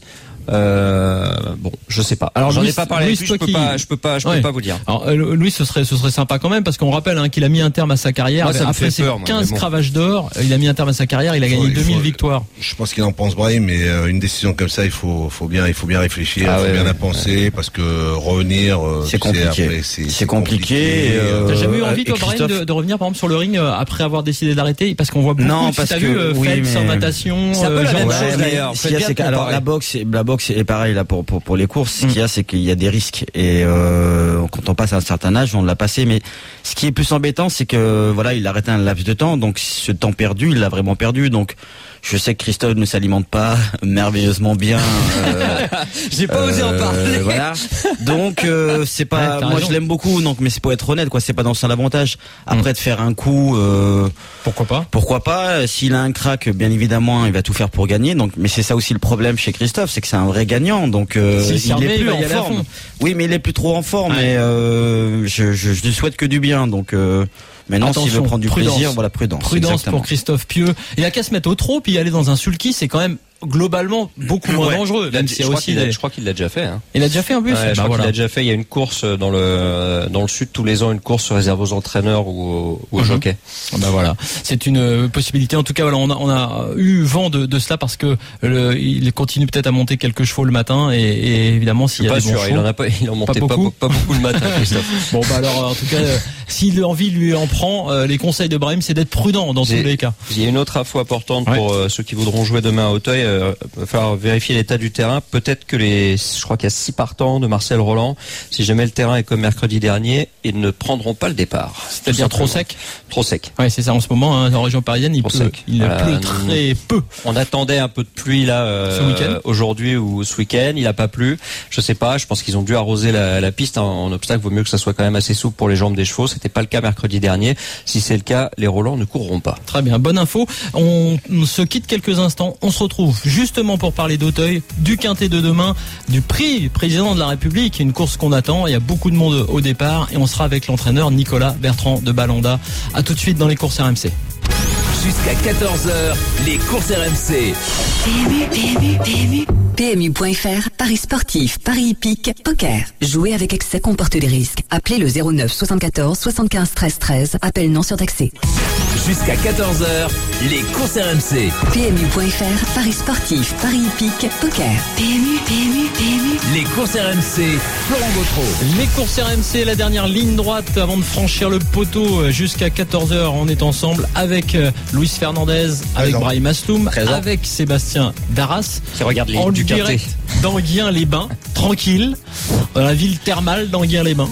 Euh, bon, je sais pas. Alors j'en ai pas parlé avec lui, je peux qui... pas, je peux pas, je ouais. peux pas vous dire. Alors euh, Louis, ce serait, ce serait sympa quand même parce qu'on rappelle hein, qu'il a mis un terme à sa carrière. Moi, ça après ses peur, quinze bon. cravages d'or, il a mis un terme à sa carrière. Il a gagné deux mille victoires. Je pense qu'il en pense Brahim, mais euh, une décision comme ça, il faut, faut bien, il faut bien réfléchir, ah, il faut ouais, bien ouais. la penser parce que revenir, euh, c'est compliqué. Sais, après, c'est, c'est, c'est compliqué. compliqué euh, T'as jamais eu envie, toi, Christophe... Brahim, de, de revenir par exemple sur le ring euh, après avoir décidé d'arrêter parce qu'on voit beaucoup. Non, de, parce t'as que vu, euh, oui, Phelps, mais... natation, c'est un peu euh, la même genre, chose ouais, d'ailleurs. Ce qu'il y a, c'est que, alors la boxe, la boxe est pareil là pour pour pour les courses. Ce qu'il y a, c'est qu'il y a des risques et euh, quand on passe à un certain âge, on l'a passé. Mais ce qui est plus embêtant, c'est que voilà, il a arrêté un laps de temps, donc ce temps perdu, il l'a vraiment perdu. Donc je sais que Christophe ne s'alimente pas merveilleusement bien. Euh, J'ai pas euh, osé en parler. Voilà. Donc euh, c'est pas, ouais, moi raison. je l'aime beaucoup. Donc mais c'est pour être honnête, quoi. C'est pas dans son avantage. Après mm. de faire un coup. Euh, pourquoi pas Pourquoi pas. S'il a un crack, bien évidemment, il va tout faire pour gagner. Donc mais c'est ça aussi le problème chez Christophe, c'est que c'est un vrai gagnant. Donc euh, si il remet, est plus il en forme. Oui, mais il est plus trop en forme. Ouais. Et euh, je, je, je lui souhaite que du bien. Donc euh, maintenant, s'il veut prendre du prudence. plaisir, voilà, prudence. Prudence exactement. pour Christophe Pieux. Il a qu'à se mettre au trot puis aller dans un sulky, c'est quand même globalement beaucoup moins ouais. dangereux. Même je, si crois aussi des... a, je crois qu'il l'a déjà fait. Hein. Il a déjà fait en plus. Ouais, je bah crois voilà. qu'il a déjà fait. Il y a une course dans le dans le sud tous les ans, une course réservée aux entraîneurs ou aux, aux mm-hmm. jockeys. Bah voilà, c'est une possibilité. En tout cas, voilà, on a on a eu vent de, de cela parce que le, il continue peut-être à monter quelques chevaux le matin et, et évidemment s'il y a pas des sûr, bons il en a pas, il en montait pas beaucoup, pas, pas beaucoup le matin, Christophe. Bon bah alors en tout cas, euh, si l'envie lui en prend, euh, les conseils de Brahim, c'est d'être prudent dans J'ai, tous les cas. Il y a une autre info importante ouais. pour euh, ceux qui voudront jouer demain à Auteuil. Euh, va falloir vérifier l'état du terrain. Peut-être que les, je crois qu'il y a six partants de Marcel Roland. Si jamais le terrain est comme mercredi dernier, ils ne prendront pas le départ. C'est-à-dire trop sec. Trop sec. Ouais, c'est ça en ce moment. Hein, en région parisienne, il trop pleut. Sec. Il voilà. pleut très peu. On attendait un peu de pluie là euh, ce week-end. Aujourd'hui ou ce week-end. Il n'a pas plu. Je sais pas. Je pense qu'ils ont dû arroser la, la piste en, en obstacle. Vaut mieux que ça soit quand même assez souple pour les jambes des chevaux. C'était pas le cas mercredi dernier. Si c'est le cas, les Rolands ne courront pas. Très bien, bonne info. On, on se quitte quelques instants. On se retrouve justement pour parler d'Auteuil, du Quintet de demain, du prix président de la République, une course qu'on attend. Il y a beaucoup de monde au départ et on sera avec l'entraîneur Nicolas Bertrand de Balanda. À tout de suite dans les courses R M C. Jusqu'à quatorze heures, les courses R M C. P M U, P M U, P M U. P M U point F R, Paris sportif, Paris hippique, poker. Jouer avec excès comporte des risques. Appelez le zéro neuf soixante-quatorze soixante-quinze treize treize. Appel non surtaxé. Jusqu'à quatorze heures, les courses R M C. P M U point F R, Paris sportif, Paris hippique, poker. P M U, P M U, P M U. Les courses R M C, Florent Gautreau. Les courses R M C, la dernière ligne droite avant de franchir le poteau jusqu'à quatorze heures. On est ensemble avec Luis Fernandez, avec Brahim Asloum, avec Sébastien Darras. Qui regarde les en du direct d'Enghien-les-Bains, tranquille, dans la ville thermale d'Enghien-les-Bains.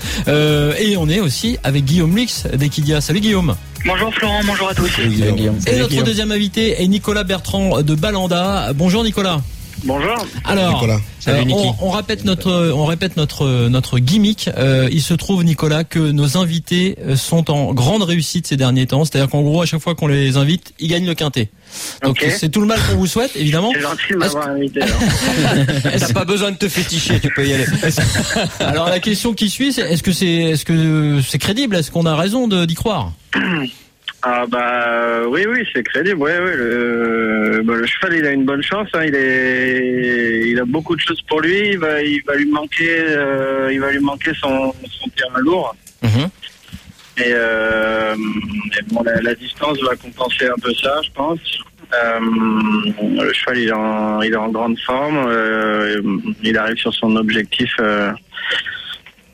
Euh, et on est aussi avec Guillaume Lix d'Equidia. Salut Guillaume. Bonjour Florent, bonjour à tous. Salut Guillaume. Et Salut notre Guillaume. Deuxième invité est Nicolas Bertrand de Balanda. Bonjour Nicolas. Bonjour. Alors, euh, on, on répète notre, on répète notre notre gimmick. Euh, il se trouve, Nicolas, que nos invités sont en grande réussite ces derniers temps. C'est-à-dire qu'en gros, à chaque fois qu'on les invite, ils gagnent le quintet. Donc okay. C'est tout le mal qu'on vous souhaite, évidemment. C'est gentil de m'avoir que... invité. T'as pas besoin de te féticher, tu peux y aller. Alors la question qui suit, c'est est-ce que c'est est-ce que c'est crédible? Est-ce qu'on a raison de, d'y croire? Ah bah oui oui c'est crédible, oui oui le, bah, le cheval il a une bonne chance, hein. il est il a beaucoup de choses pour lui, il va il va lui manquer euh, il va lui manquer son son terrain lourd. Mm-hmm. Et, euh, et bon la, la distance va compenser un peu ça, je pense. Euh, le cheval il est en il est en grande forme, euh, il arrive sur son objectif. Euh,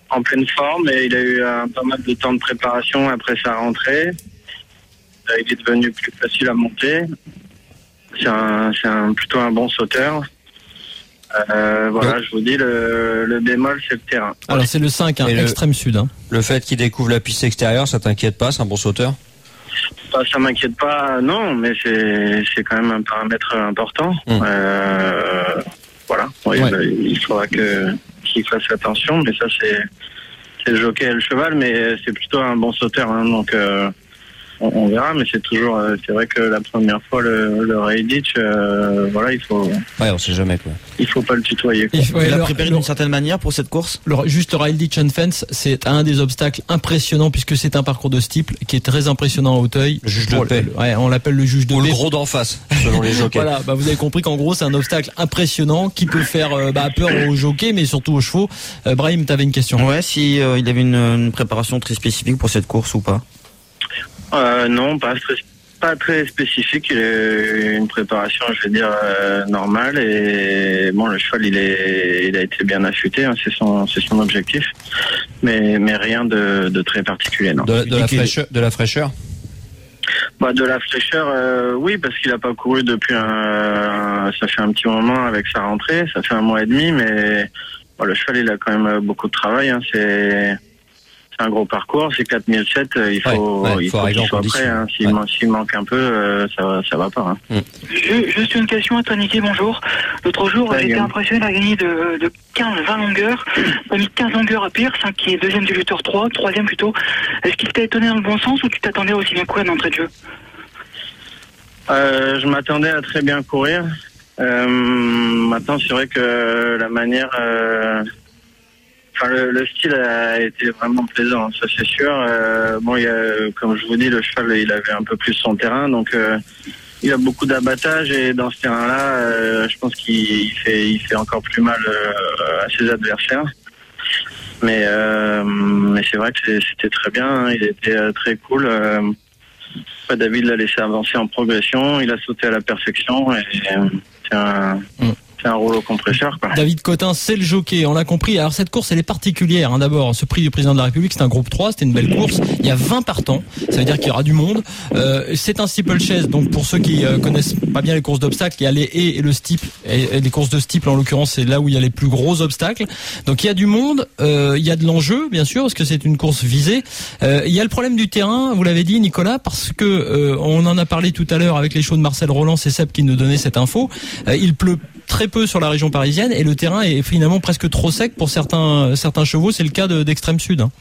en pleine forme et il a eu un, pas mal de temps de préparation après sa rentrée. Euh, il est devenu plus facile à monter. C'est un, c'est un plutôt un bon sauteur. Euh, voilà, je vous dis, le, le bémol, c'est le terrain. Alors c'est le cinq, hein, Et le- extrême sud. Hein. Le fait qu'il découvre la piste extérieure, ça t'inquiète pas, c'est un bon sauteur? Bah, ça m'inquiète pas, non, mais c'est c'est quand même un paramètre important. Mmh. Euh, voilà, oui, Ouais. bah, il faudra que qu'il fasse attention, mais ça c'est c'est le jockey et le cheval, mais c'est plutôt un bon sauteur, hein, donc euh, on, on verra, mais c'est toujours, euh, c'est vrai que la première fois le, le Rajdich, euh, voilà, il faut Ouais, on sait jamais quoi. il faut pas le tutoyer, quoi. Il faut- ouais, Il a le- préparé le- d'une certaine manière pour cette course. le- juste le Rail Ditch and Fence, c'est un des obstacles impressionnants puisque c'est un parcours de steeple qui est très impressionnant à Hauteuil. Le juge de Pour- paix. Ouais, on l'appelle le juge de Ou le paix. gros d'en face, selon les jockeys. Voilà, bah vous avez compris qu'en gros c'est un obstacle impressionnant qui peut faire euh, bah, peur aux jockeys mais surtout aux chevaux. Euh, Brahim, t'avais une question. Ouais, si euh, il avait une, une préparation très spécifique pour cette course ou pas. Euh, non, pas très, pas très spécifique. Il a une préparation, je vais dire, euh, normale. Et bon, le cheval, il est, il a été bien affûté. Hein, c'est son, c'est son objectif. Mais, mais rien de, de très particulier, non. De, de la fraîcheur, de la fraîcheur. Bah, de la fraîcheur, euh, oui, parce qu'il a pas couru depuis un, ça fait un petit moment avec sa rentrée. Ça fait un mois et demi, mais bon, le cheval, il a quand même beaucoup de travail. Hein, c'est C'est un gros parcours, c'est quatre mille sept, il faut, Ouais, ouais, il faut faut arriver qu'il en soit condition. prêt. Hein. S'il, Ouais. man- s'il manque un peu, euh, ça, va- ça va pas. Hein. Ju- Juste une question à toi, Niki, bonjour. L'autre jour, Ouais, j'ai été Guillaume. impressionné à gagner de, de quinze vingt longueurs. On a mis quinze longueurs à Pierre, cinq qui est deuxième du lutteur trois, troisième plutôt. Est-ce qu'il t'a étonné dans le bon sens ou tu t'attendais aussi bien courir d'entrée de jeu? Euh, je m'attendais à très bien courir. Euh, maintenant, c'est vrai que la manière, euh, enfin le, le style a été vraiment plaisant, ça c'est sûr. Euh, bon, il y a, comme je vous dis, le cheval, il avait un peu plus son terrain, donc euh, il a beaucoup d'abattage et dans ce terrain-là, euh, je pense qu'il il fait, il fait encore plus mal euh, à ses adversaires. Mais, euh, mais c'est vrai que c'est- c'était très bien, hein, il était euh, très cool. Euh, Après, David l'a laissé avancer en progression, il a sauté à la perfection et euh, c'est un, Mm. c'est un rouleau compresseur, quoi. David Cotin, c'est le jockey, on l'a compris. Alors cette course, elle est particulière. Hein. D'abord, ce prix du président de la République, c'est un groupe trois, c'était une belle course. Il y a vingt partants, ça veut dire qu'il y aura du monde. Euh, c'est un steeplechase, donc pour ceux qui euh, connaissent pas bien les courses d'obstacles, il y a les haies et le steeple. Et, et les courses de steeple, en l'occurrence, c'est là où il y a les plus gros obstacles. Donc il y a du monde, euh, il y a de l'enjeu, bien sûr, parce que c'est une course visée. Euh, il y a le problème du terrain, vous l'avez dit, Nicolas, parce que euh, on en a parlé tout à l'heure avec les shows de Marcel Roland, c'est Seb qui nous donnait cette info. Euh, il pleut très peu sur la région parisienne et le terrain est finalement presque trop sec pour certains certains chevaux. C'est le cas de, d'Extrême Sud. Hein.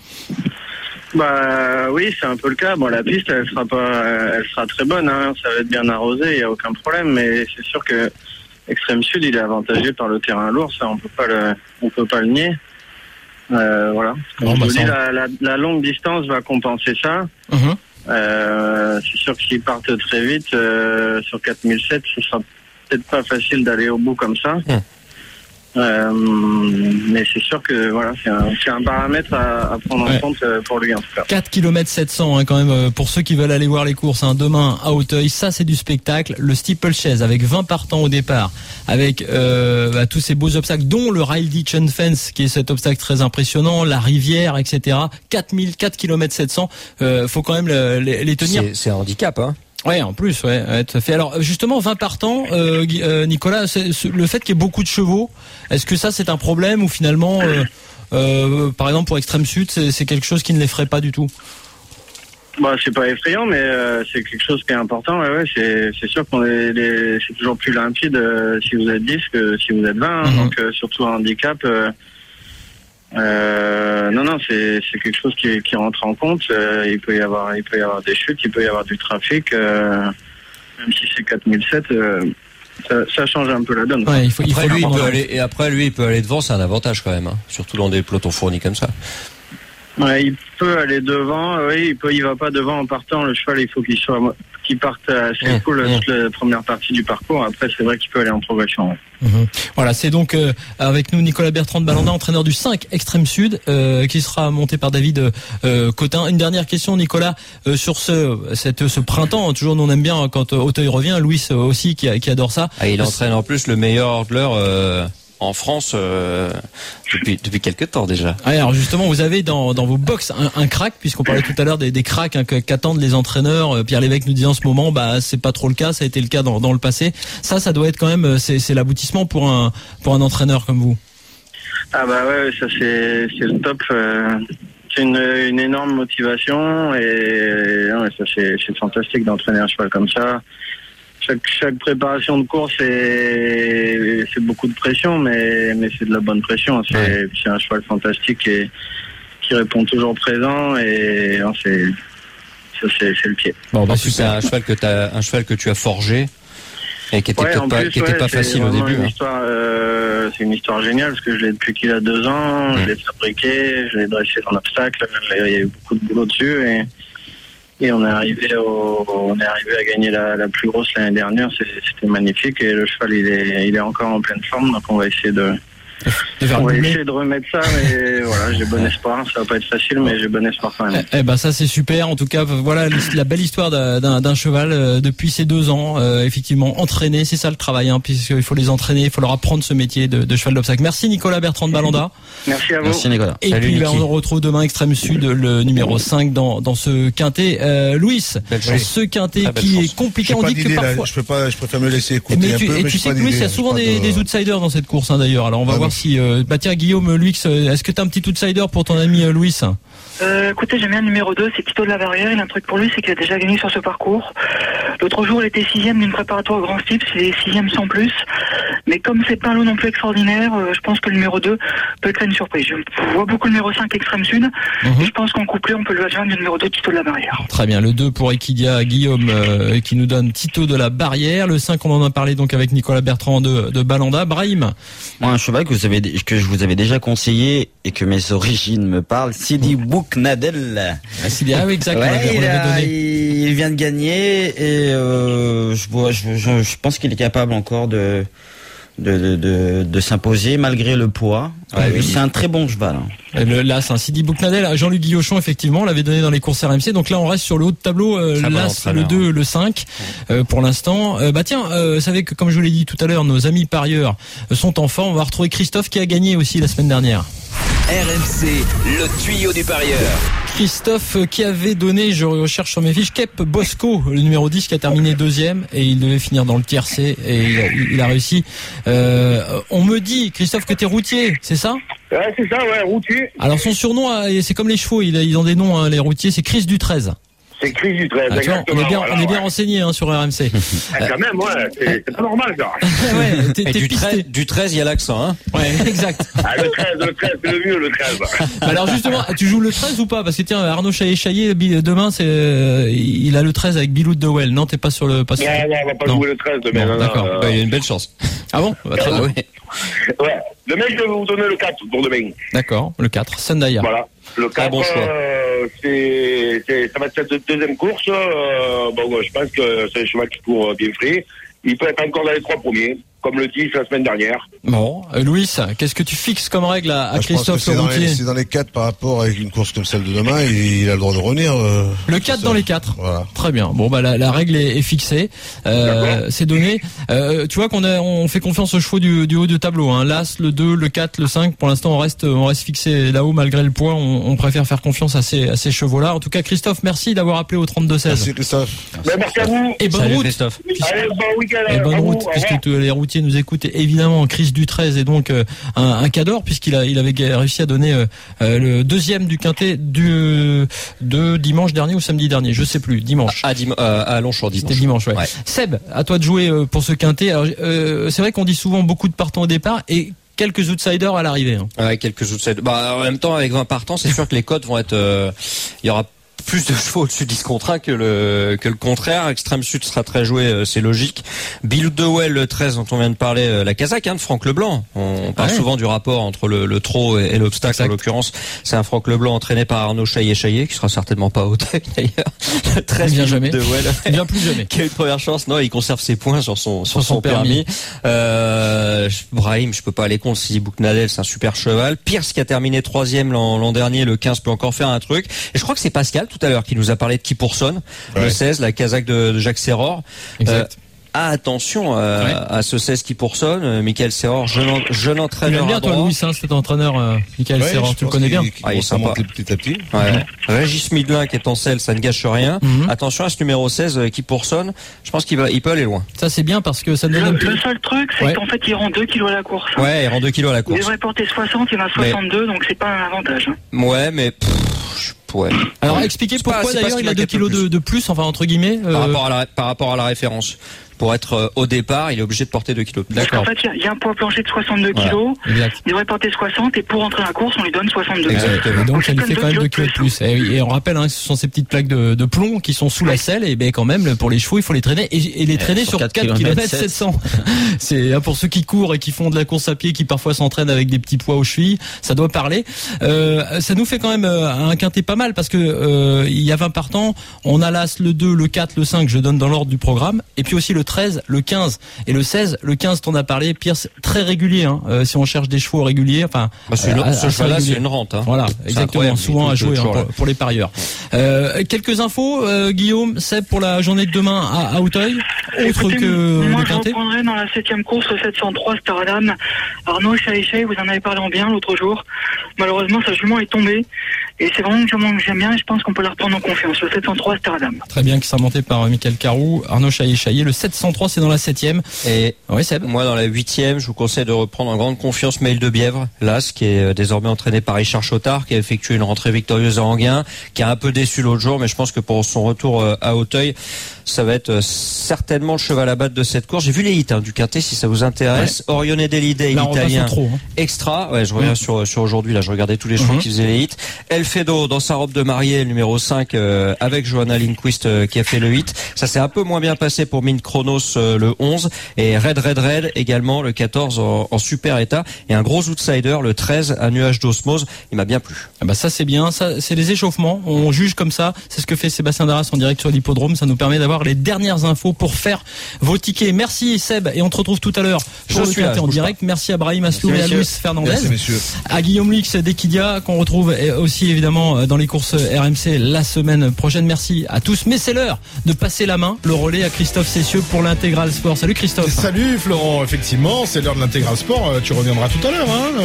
Bah oui, c'est un peu le cas. Bon, la piste, elle sera pas, elle sera très bonne, hein. Ça va être bien arrosé, il y a aucun problème. Mais c'est sûr que Extrême Sud, il est avantagé par le terrain lourd. Ça, on peut pas le, on peut pas le nier. Euh, voilà. Comme Bon, je bah, vous ça dis, va. la, la, la longue distance va compenser ça. Mhm. Euh, c'est sûr que s'ils partent très vite euh, sur quatre mille sept, ce sera peut-être pas facile d'aller au bout comme ça. Mmh. Euh, mais c'est sûr que voilà, c'est un, c'est un paramètre à, à prendre Ouais. en compte euh, pour lui en tout cas. quatre kilomètres sept cents hein, quand même euh, pour ceux qui veulent aller voir les courses hein, demain à Hauteuil, ça c'est du spectacle. Le steeplechase avec vingt partants au départ, avec euh, bah, tous ces beaux obstacles dont le Rail Ditch and Fence qui est cet obstacle très impressionnant, la rivière, et cetera. quatre mille, quatre kilomètres sept cents, euh, faut quand même le- les, les tenir. C'est, c'est un handicap, hein. Ouais, en plus, ouais, ouais, tout à fait. Alors, justement, vingt partants, euh, Guy- euh, Nicolas, c'est, c'est- le fait qu'il y ait beaucoup de chevaux, est-ce que ça c'est un problème ou finalement, euh, euh, par exemple pour Extrême Sud, c'est, c'est quelque chose qui ne l'effraie pas du tout? Bah, c'est pas effrayant, mais euh, c'est quelque chose qui est important. Ouais, ouais, c'est, c'est sûr qu'on est, les- c'est toujours plus limpide euh, si vous êtes dix que si vous êtes vingt. hein. Mhm. Donc, euh, surtout un handicap. Euh, euh, non, non, c'est, c'est quelque chose qui, qui rentre en compte. Euh, il peut y avoir, il peut y avoir des chutes, il peut y avoir du trafic. Euh, même si c'est quatre mille sept, euh, ça, ça change un peu la donne. Ouais, il faut, il Après, faut lui, il prendre- peut aller, et après, lui, il peut aller devant, c'est un avantage quand même, hein. Surtout dans des pelotons fournis comme ça. Ouais, il peut aller devant, oui, il peut, il va pas devant en partant. Le cheval, il faut qu'il soit, qu'il parte assez Mmh, cool mmh. toute la première partie du parcours. Après, c'est vrai qu'il peut aller en progression. ouais. Mhm. Voilà, c'est donc euh, avec nous Nicolas Bertrand de Ballandin, entraîneur du cinq Extrême Sud, euh, qui sera monté par David euh, Cotin. Une dernière question, Nicolas, euh, sur ce, cette, ce printemps. Toujours, nous on aime bien quand euh, Hauteuil revient. Louis euh, aussi qui, qui adore ça. Ah, il entraîne en plus le meilleur hurdler euh, en France euh, depuis depuis quelques temps déjà. Ouais, alors justement, vous avez dans dans vos box un, un crack, puisqu'on parlait tout à l'heure des, des cracks hein, qu'attendent les entraîneurs. Pierre Lévesque nous disait en ce moment, bah c'est pas trop le cas, ça a été le cas dans dans le passé. Ça, ça doit être quand même, c'est c'est l'aboutissement pour un pour un entraîneur comme vous. Ah bah ouais, ça c'est c'est le top. Euh, c'est une une énorme motivation et, et ouais, ça c'est c'est fantastique d'entraîner un cheval comme ça. Chaque, chaque préparation de course, c'est, c'est beaucoup de pression, mais, mais c'est de la bonne pression. C'est, ouais. c'est un cheval fantastique et qui répond toujours présent et non, c'est, ça, c'est, c'est le pied. Bon, bah, c'est un cheval que t'as, un cheval que tu as forgé et qui était ouais, pas, plus, qui était ouais, pas facile au début. Une hein. histoire, euh, c'est une histoire géniale parce que je l'ai depuis qu'il a deux ans, mmh. je l'ai fabriqué, je l'ai dressé dans l'obstacle, il y a eu beaucoup de boulot dessus et Et on est arrivé au, on est arrivé à gagner la, la plus grosse l'année dernière. C'était magnifique et le cheval il est, il est encore en pleine forme. Donc on va essayer de, on va essayer de remettre ça. Mais voilà, j'ai bon espoir. Ça va pas être facile, mais j'ai bon espoir quand même. Eh ben ça c'est super. En tout cas, voilà la belle histoire d'un, d'un cheval euh, depuis ces deux ans. Euh, effectivement, entraîné, c'est ça le travail, hein, puisqu'il faut les entraîner, il faut leur apprendre ce métier de, de cheval d'obstacle. Merci Nicolas Bertrand de Balanda. Merci à vous. Merci Nicolas. Et Salut, puis ben, Niki. on retrouve demain Extrême Sud, le numéro cinq dans dans ce quintet. Euh, Louis, dans ce quintet qui est compliqué. On dit que parfois. Je peux pas, je préfère me laisser écouter Mais un tu, peu. et mais tu j'ai sais pas que Louis, d'idée, il y a j'ai souvent pas des, de- des outsiders dans cette course hein, d'ailleurs. Alors on va Ah voir oui. si. Euh, bah tiens Guillaume, Louis, euh, est-ce que t'as un petit outsider pour ton ami euh, Louis? Euh, écoutez, j'aime bien le numéro deux, c'est Tito de la Barrière. Il a un truc pour lui, c'est qu'il a déjà gagné sur ce parcours. L'autre jour, il était sixième d'une préparatoire Grand Steeps, c'est sixième sans plus. Mais comme c'est pas un lot non plus extraordinaire, euh, je pense que le numéro deux peut être une surprise. Je vois beaucoup le numéro cinq Extrême Sud. Mm-hmm. Et je pense qu'en couplé, on peut le adjoindre du numéro deux Tito de la Barrière. Très bien, le deux pour Equidia Guillaume euh, qui nous donne Tito de la Barrière. Le cinq, on en a parlé donc avec Nicolas Bertrand de, de Balanda. Brahim. Moi, un cheval que vous avez, que je vous avais déjà conseillé et que mes origines me parlent, Sidi Bouknadel. Ah, Sidi, ah oui, exact, Ouais, on l'avait- on il, l'avait a- donné. il vient de gagner et euh, je, vois, je, je, je pense qu'il est capable encore de de, de, de, de s'imposer malgré le poids. Ouais, oui. C'est un très bon cheval. Hein. Et le, là, c'est un Sidi Bouknadel. Jean-Luc Guillochon, effectivement, on l'avait donné dans les courses R M C. Donc là, on reste sur le haut de tableau. Euh, Très bon l'As, le entraîneur. deux, le cinq, euh, pour l'instant. Euh, bah tiens, euh, vous savez que, comme je vous l'ai dit tout à l'heure, nos amis parieurs euh, sont en forme. On va retrouver Christophe qui a gagné aussi la semaine dernière. R M C, le tuyau du parieur. Christophe qui avait donné, je recherche sur mes fiches, Kep Bosco, le numéro dix qui a terminé deuxième et il devait finir dans le tiercé et il a, il a réussi. Euh, on me dit, Christophe, que t'es routier, c'est ça? Ouais, c'est ça, ouais, routier. Alors son surnom, euh, c'est comme les chevaux, ils ils ont des noms, hein, les routiers, c'est Chris du treize. C'est Chris du treize, Ah, tu vois, exactement. on est bien, voilà, on est bien ouais. renseigné hein, sur R M C. Ah, quand même, ouais, c'est, c'est pas normal, ça. Ouais, t'es, Et t'es du, pisté. treize, du treize, il y a l'accent, hein. Ouais, exact. Ah, le treize, le treize, c'est le mieux, le treize. Alors justement, tu joues le treize ou pas? Parce que tiens, Arnaud Chaillet-Chaillet, demain, c'est, euh, il a le treize avec Bilou de Well. Non, t'es pas sur le, pas sur... Non, non, on va pas Non. jouer le treize demain. Bon, non, d'accord. non, euh, Bah, il y a une belle chance. Ah bon? Bah, très Ah, bien. oui. Ouais. Demain, je vais vous donner le quatre pour demain. D'accord, le quatre, Sandaya. Voilà. Le Très quatre, bon choix. euh, c'est, c'est, ça va être cette deuxième course. Euh, bon, je pense que c'est un cheval qui court bien frais. Il peut être encore dans les trois premiers, comme le dix la semaine dernière. Bon, euh, Louis, qu'est-ce que tu fixes comme règle à, à Moi, je pense que Christophe c'est le dans, les, routier? c'est dans les quatre par rapport avec une course comme celle de demain, il, il a le droit de revenir. euh, Le quatre ça. dans les quatre. Voilà. Très bien. Bon bah la, la règle est, est fixée, euh, c'est donné. Euh, tu vois qu'on a on fait confiance aux chevaux du, du haut du tableau. Hein. L'As, le deux, le quatre, le cinq. Pour l'instant, on reste on reste fixé là-haut malgré le poids. On, on préfère faire confiance à ces à ces chevaux-là. En tout cas, Christophe, merci d'avoir appelé au trente-deux seize. Merci Christophe. Ben, merci à vous. Et bonne Salut, route. Christophe. Allez, bon week-end. Et à bonne vous. route, Au puisque revoir. tous les routiers nous écoutent. Évidemment, Chris du treize est donc euh, un, un cador, puisqu'il a, il avait ga- réussi à donner euh, euh, le deuxième du quintet du, de dimanche dernier ou samedi dernier, je sais plus, dimanche. À, dim- euh, à Longchamp, dimanche. C'était dimanche, ouais. Ouais. Seb, à toi de jouer euh, pour ce quintet. Alors, euh, c'est vrai qu'on dit souvent beaucoup de partants au départ et quelques outsiders à l'arrivée. Hein. Ouais, quelques outsiders. Bah, en même temps, avec vingt partants, c'est sûr que les cotes vont être, euh, il y aura plus de chevaux au-dessus dix contre un que le que le contraire. Extrême Sud sera très joué, euh, c'est logique. Bilou de Well, le treize dont on vient de parler, euh, la Kazakh hein, de Franck Leblanc. On parle Ouais. souvent du rapport entre le, le trot et, et l'obstacle. Exact. En l'occurrence, c'est un Franck Leblanc entraîné par Arnaud Chaillet-Chaillet, qui sera certainement pas au tech d'ailleurs. Le treize Il vient Bilou jamais. de Well. Il vient plus jamais. Qui a eu une première chance. Non, il conserve ses points sur son sur, Sur son son permis. Euh, je- Brahim, je peux pas aller contre. Sidi Bouknadel, c'est un super cheval. Pierce qui a terminé troisième l'an, l'an dernier, le quinze peut encore faire un truc. Et je crois que c'est Pascal tout à l'heure qui nous a parlé de Qui Poursonne, Ouais. le seize, la Kazakh de, de Jacques Serror. Exact. attention à, ouais. à ce seize qui poursonne. Euh, Michael Serror, jeune, jeune entraîneur. Tu bien, à toi, droit. Louis, hein, c'est ton entraîneur, euh, Michael ouais, Serror, tu le connais bien. Qu ah, il est sympa. Petit à petit. Ouais. Régis Midlin qui est en selle, ça ne gâche rien. Mm-hmm. Attention à ce numéro seize euh, qui poursonne. Je pense qu'il va, il peut aller loin. Ça, c'est bien parce que ça donne le, un peu. Le seul truc, c'est ouais. qu'en fait, il rend deux kilos à la course. Hein. Ouais, il rend deux kilos à la course. Il devrait porter soixante, il en a soixante-deux, mais... donc c'est pas un avantage. Hein. Ouais, mais. Pff, ouais. Alors, expliquez pourquoi pas, d'ailleurs il a deux kilos de, de plus, enfin, entre guillemets. Euh... Par rapport à la, par rapport à la référence. Pour être euh, au départ, il est obligé de porter deux kilos. D'accord. En fait, il y, y a un poids plancher de soixante-deux voilà. kilos. Exact. Il devrait porter soixante et pour entrer à la course, on lui donne soixante-deux. Exactement. Et donc, ça lui fait quand même deux kilos de plus. Et, et on rappelle, hein, ce sont ces petites plaques de, de plomb qui sont sous la selle. Et ben quand même, pour les chevaux, il faut les traîner et, et les traîner sur, sur quatre kilomètres sept cents. C'est hein, pour ceux qui courent et qui font de la course à pied, qui parfois s'entraînent avec des petits poids aux chevilles, ça doit parler. Euh, ça nous fait quand même euh, un quintet pas mal parce que euh, il y a vingt partants. On a l'As, le deux, le quatre, le cinq. Je donne dans l'ordre du programme. Et puis aussi le treize, le quinze. Et le seize, le quinze, t'en as parlé, Pierre, très régulier, hein, euh, si on cherche des chevaux réguliers, enfin. Bah, c'est à, ce cheval-là, c'est une rente, hein. Voilà, exactement, souvent à jouer, hein, pour, pour les parieurs. Euh, quelques infos, euh, Guillaume, Seb, pour la journée de demain à, à Auteuil, autre Écoutez, que moi, le je quintet. reprendrai dans la septième course, le sept cent trois, Staradam. Arnaud Chaéché, vous en avez parlé en bien l'autre jour. Malheureusement, sa jument est tombée. Et c'est vraiment une jument que j'aime bien et je pense qu'on peut la reprendre en confiance. Le sept cent trois, Staradam. Très bien, qui sera monté par euh, Michael Carou, Arnaud Chaéché. Le sept cent trois, c'est dans la septième. Et oui, Seb. Moi, dans la huitième, je vous conseille de reprendre en grande confiance Mail de Bièvre, l'As, qui est désormais entraîné par Richard Chotard, qui a effectué une rentrée victorieuse à Anguin, qui a un peu déçu l'autre jour, mais je pense que pour son retour à Auteuil, ça va être certainement le cheval à battre de cette course. J'ai vu les hits hein, du quintet, si ça vous intéresse. Ouais. Orione Delidei, l'italien, trop, hein. extra. Ouais, je reviens mmh. sur sur aujourd'hui. Là, je regardais tous les chevaux mmh. qui faisaient les hits. El Fedo dans sa robe de mariée, le numéro cinq, euh, avec Johanna Lindquist euh, qui a fait le hit. Ça s'est un peu moins bien passé pour Min Chronos euh, le onze et Red Red Red également le quatorze en, en super état et un gros outsider le treize, un nuage d'osmose. Il m'a bien plu. Ah bah ça c'est bien. Ça c'est les échauffements. On juge comme ça. C'est ce que fait Sébastien Darras en direct sur l'hippodrome. Ça nous permet d'avoir les dernières infos pour faire vos tickets. Merci Seb et on te retrouve tout à l'heure pour je le quintet en direct. Pas. Merci à Brahim Asloum et à Luis Fernandez. Merci messieurs. À Guillaume Lix d'Equidia qu'on retrouve aussi évidemment dans les courses R M C la semaine prochaine. Merci à tous. Mais c'est l'heure de passer la main, le relais à Christophe Cessieux pour l'Intégral Sport. Salut Christophe. Salut Florent. Effectivement, c'est l'heure de l'Intégral Sport. Tu reviendras tout à l'heure. Hein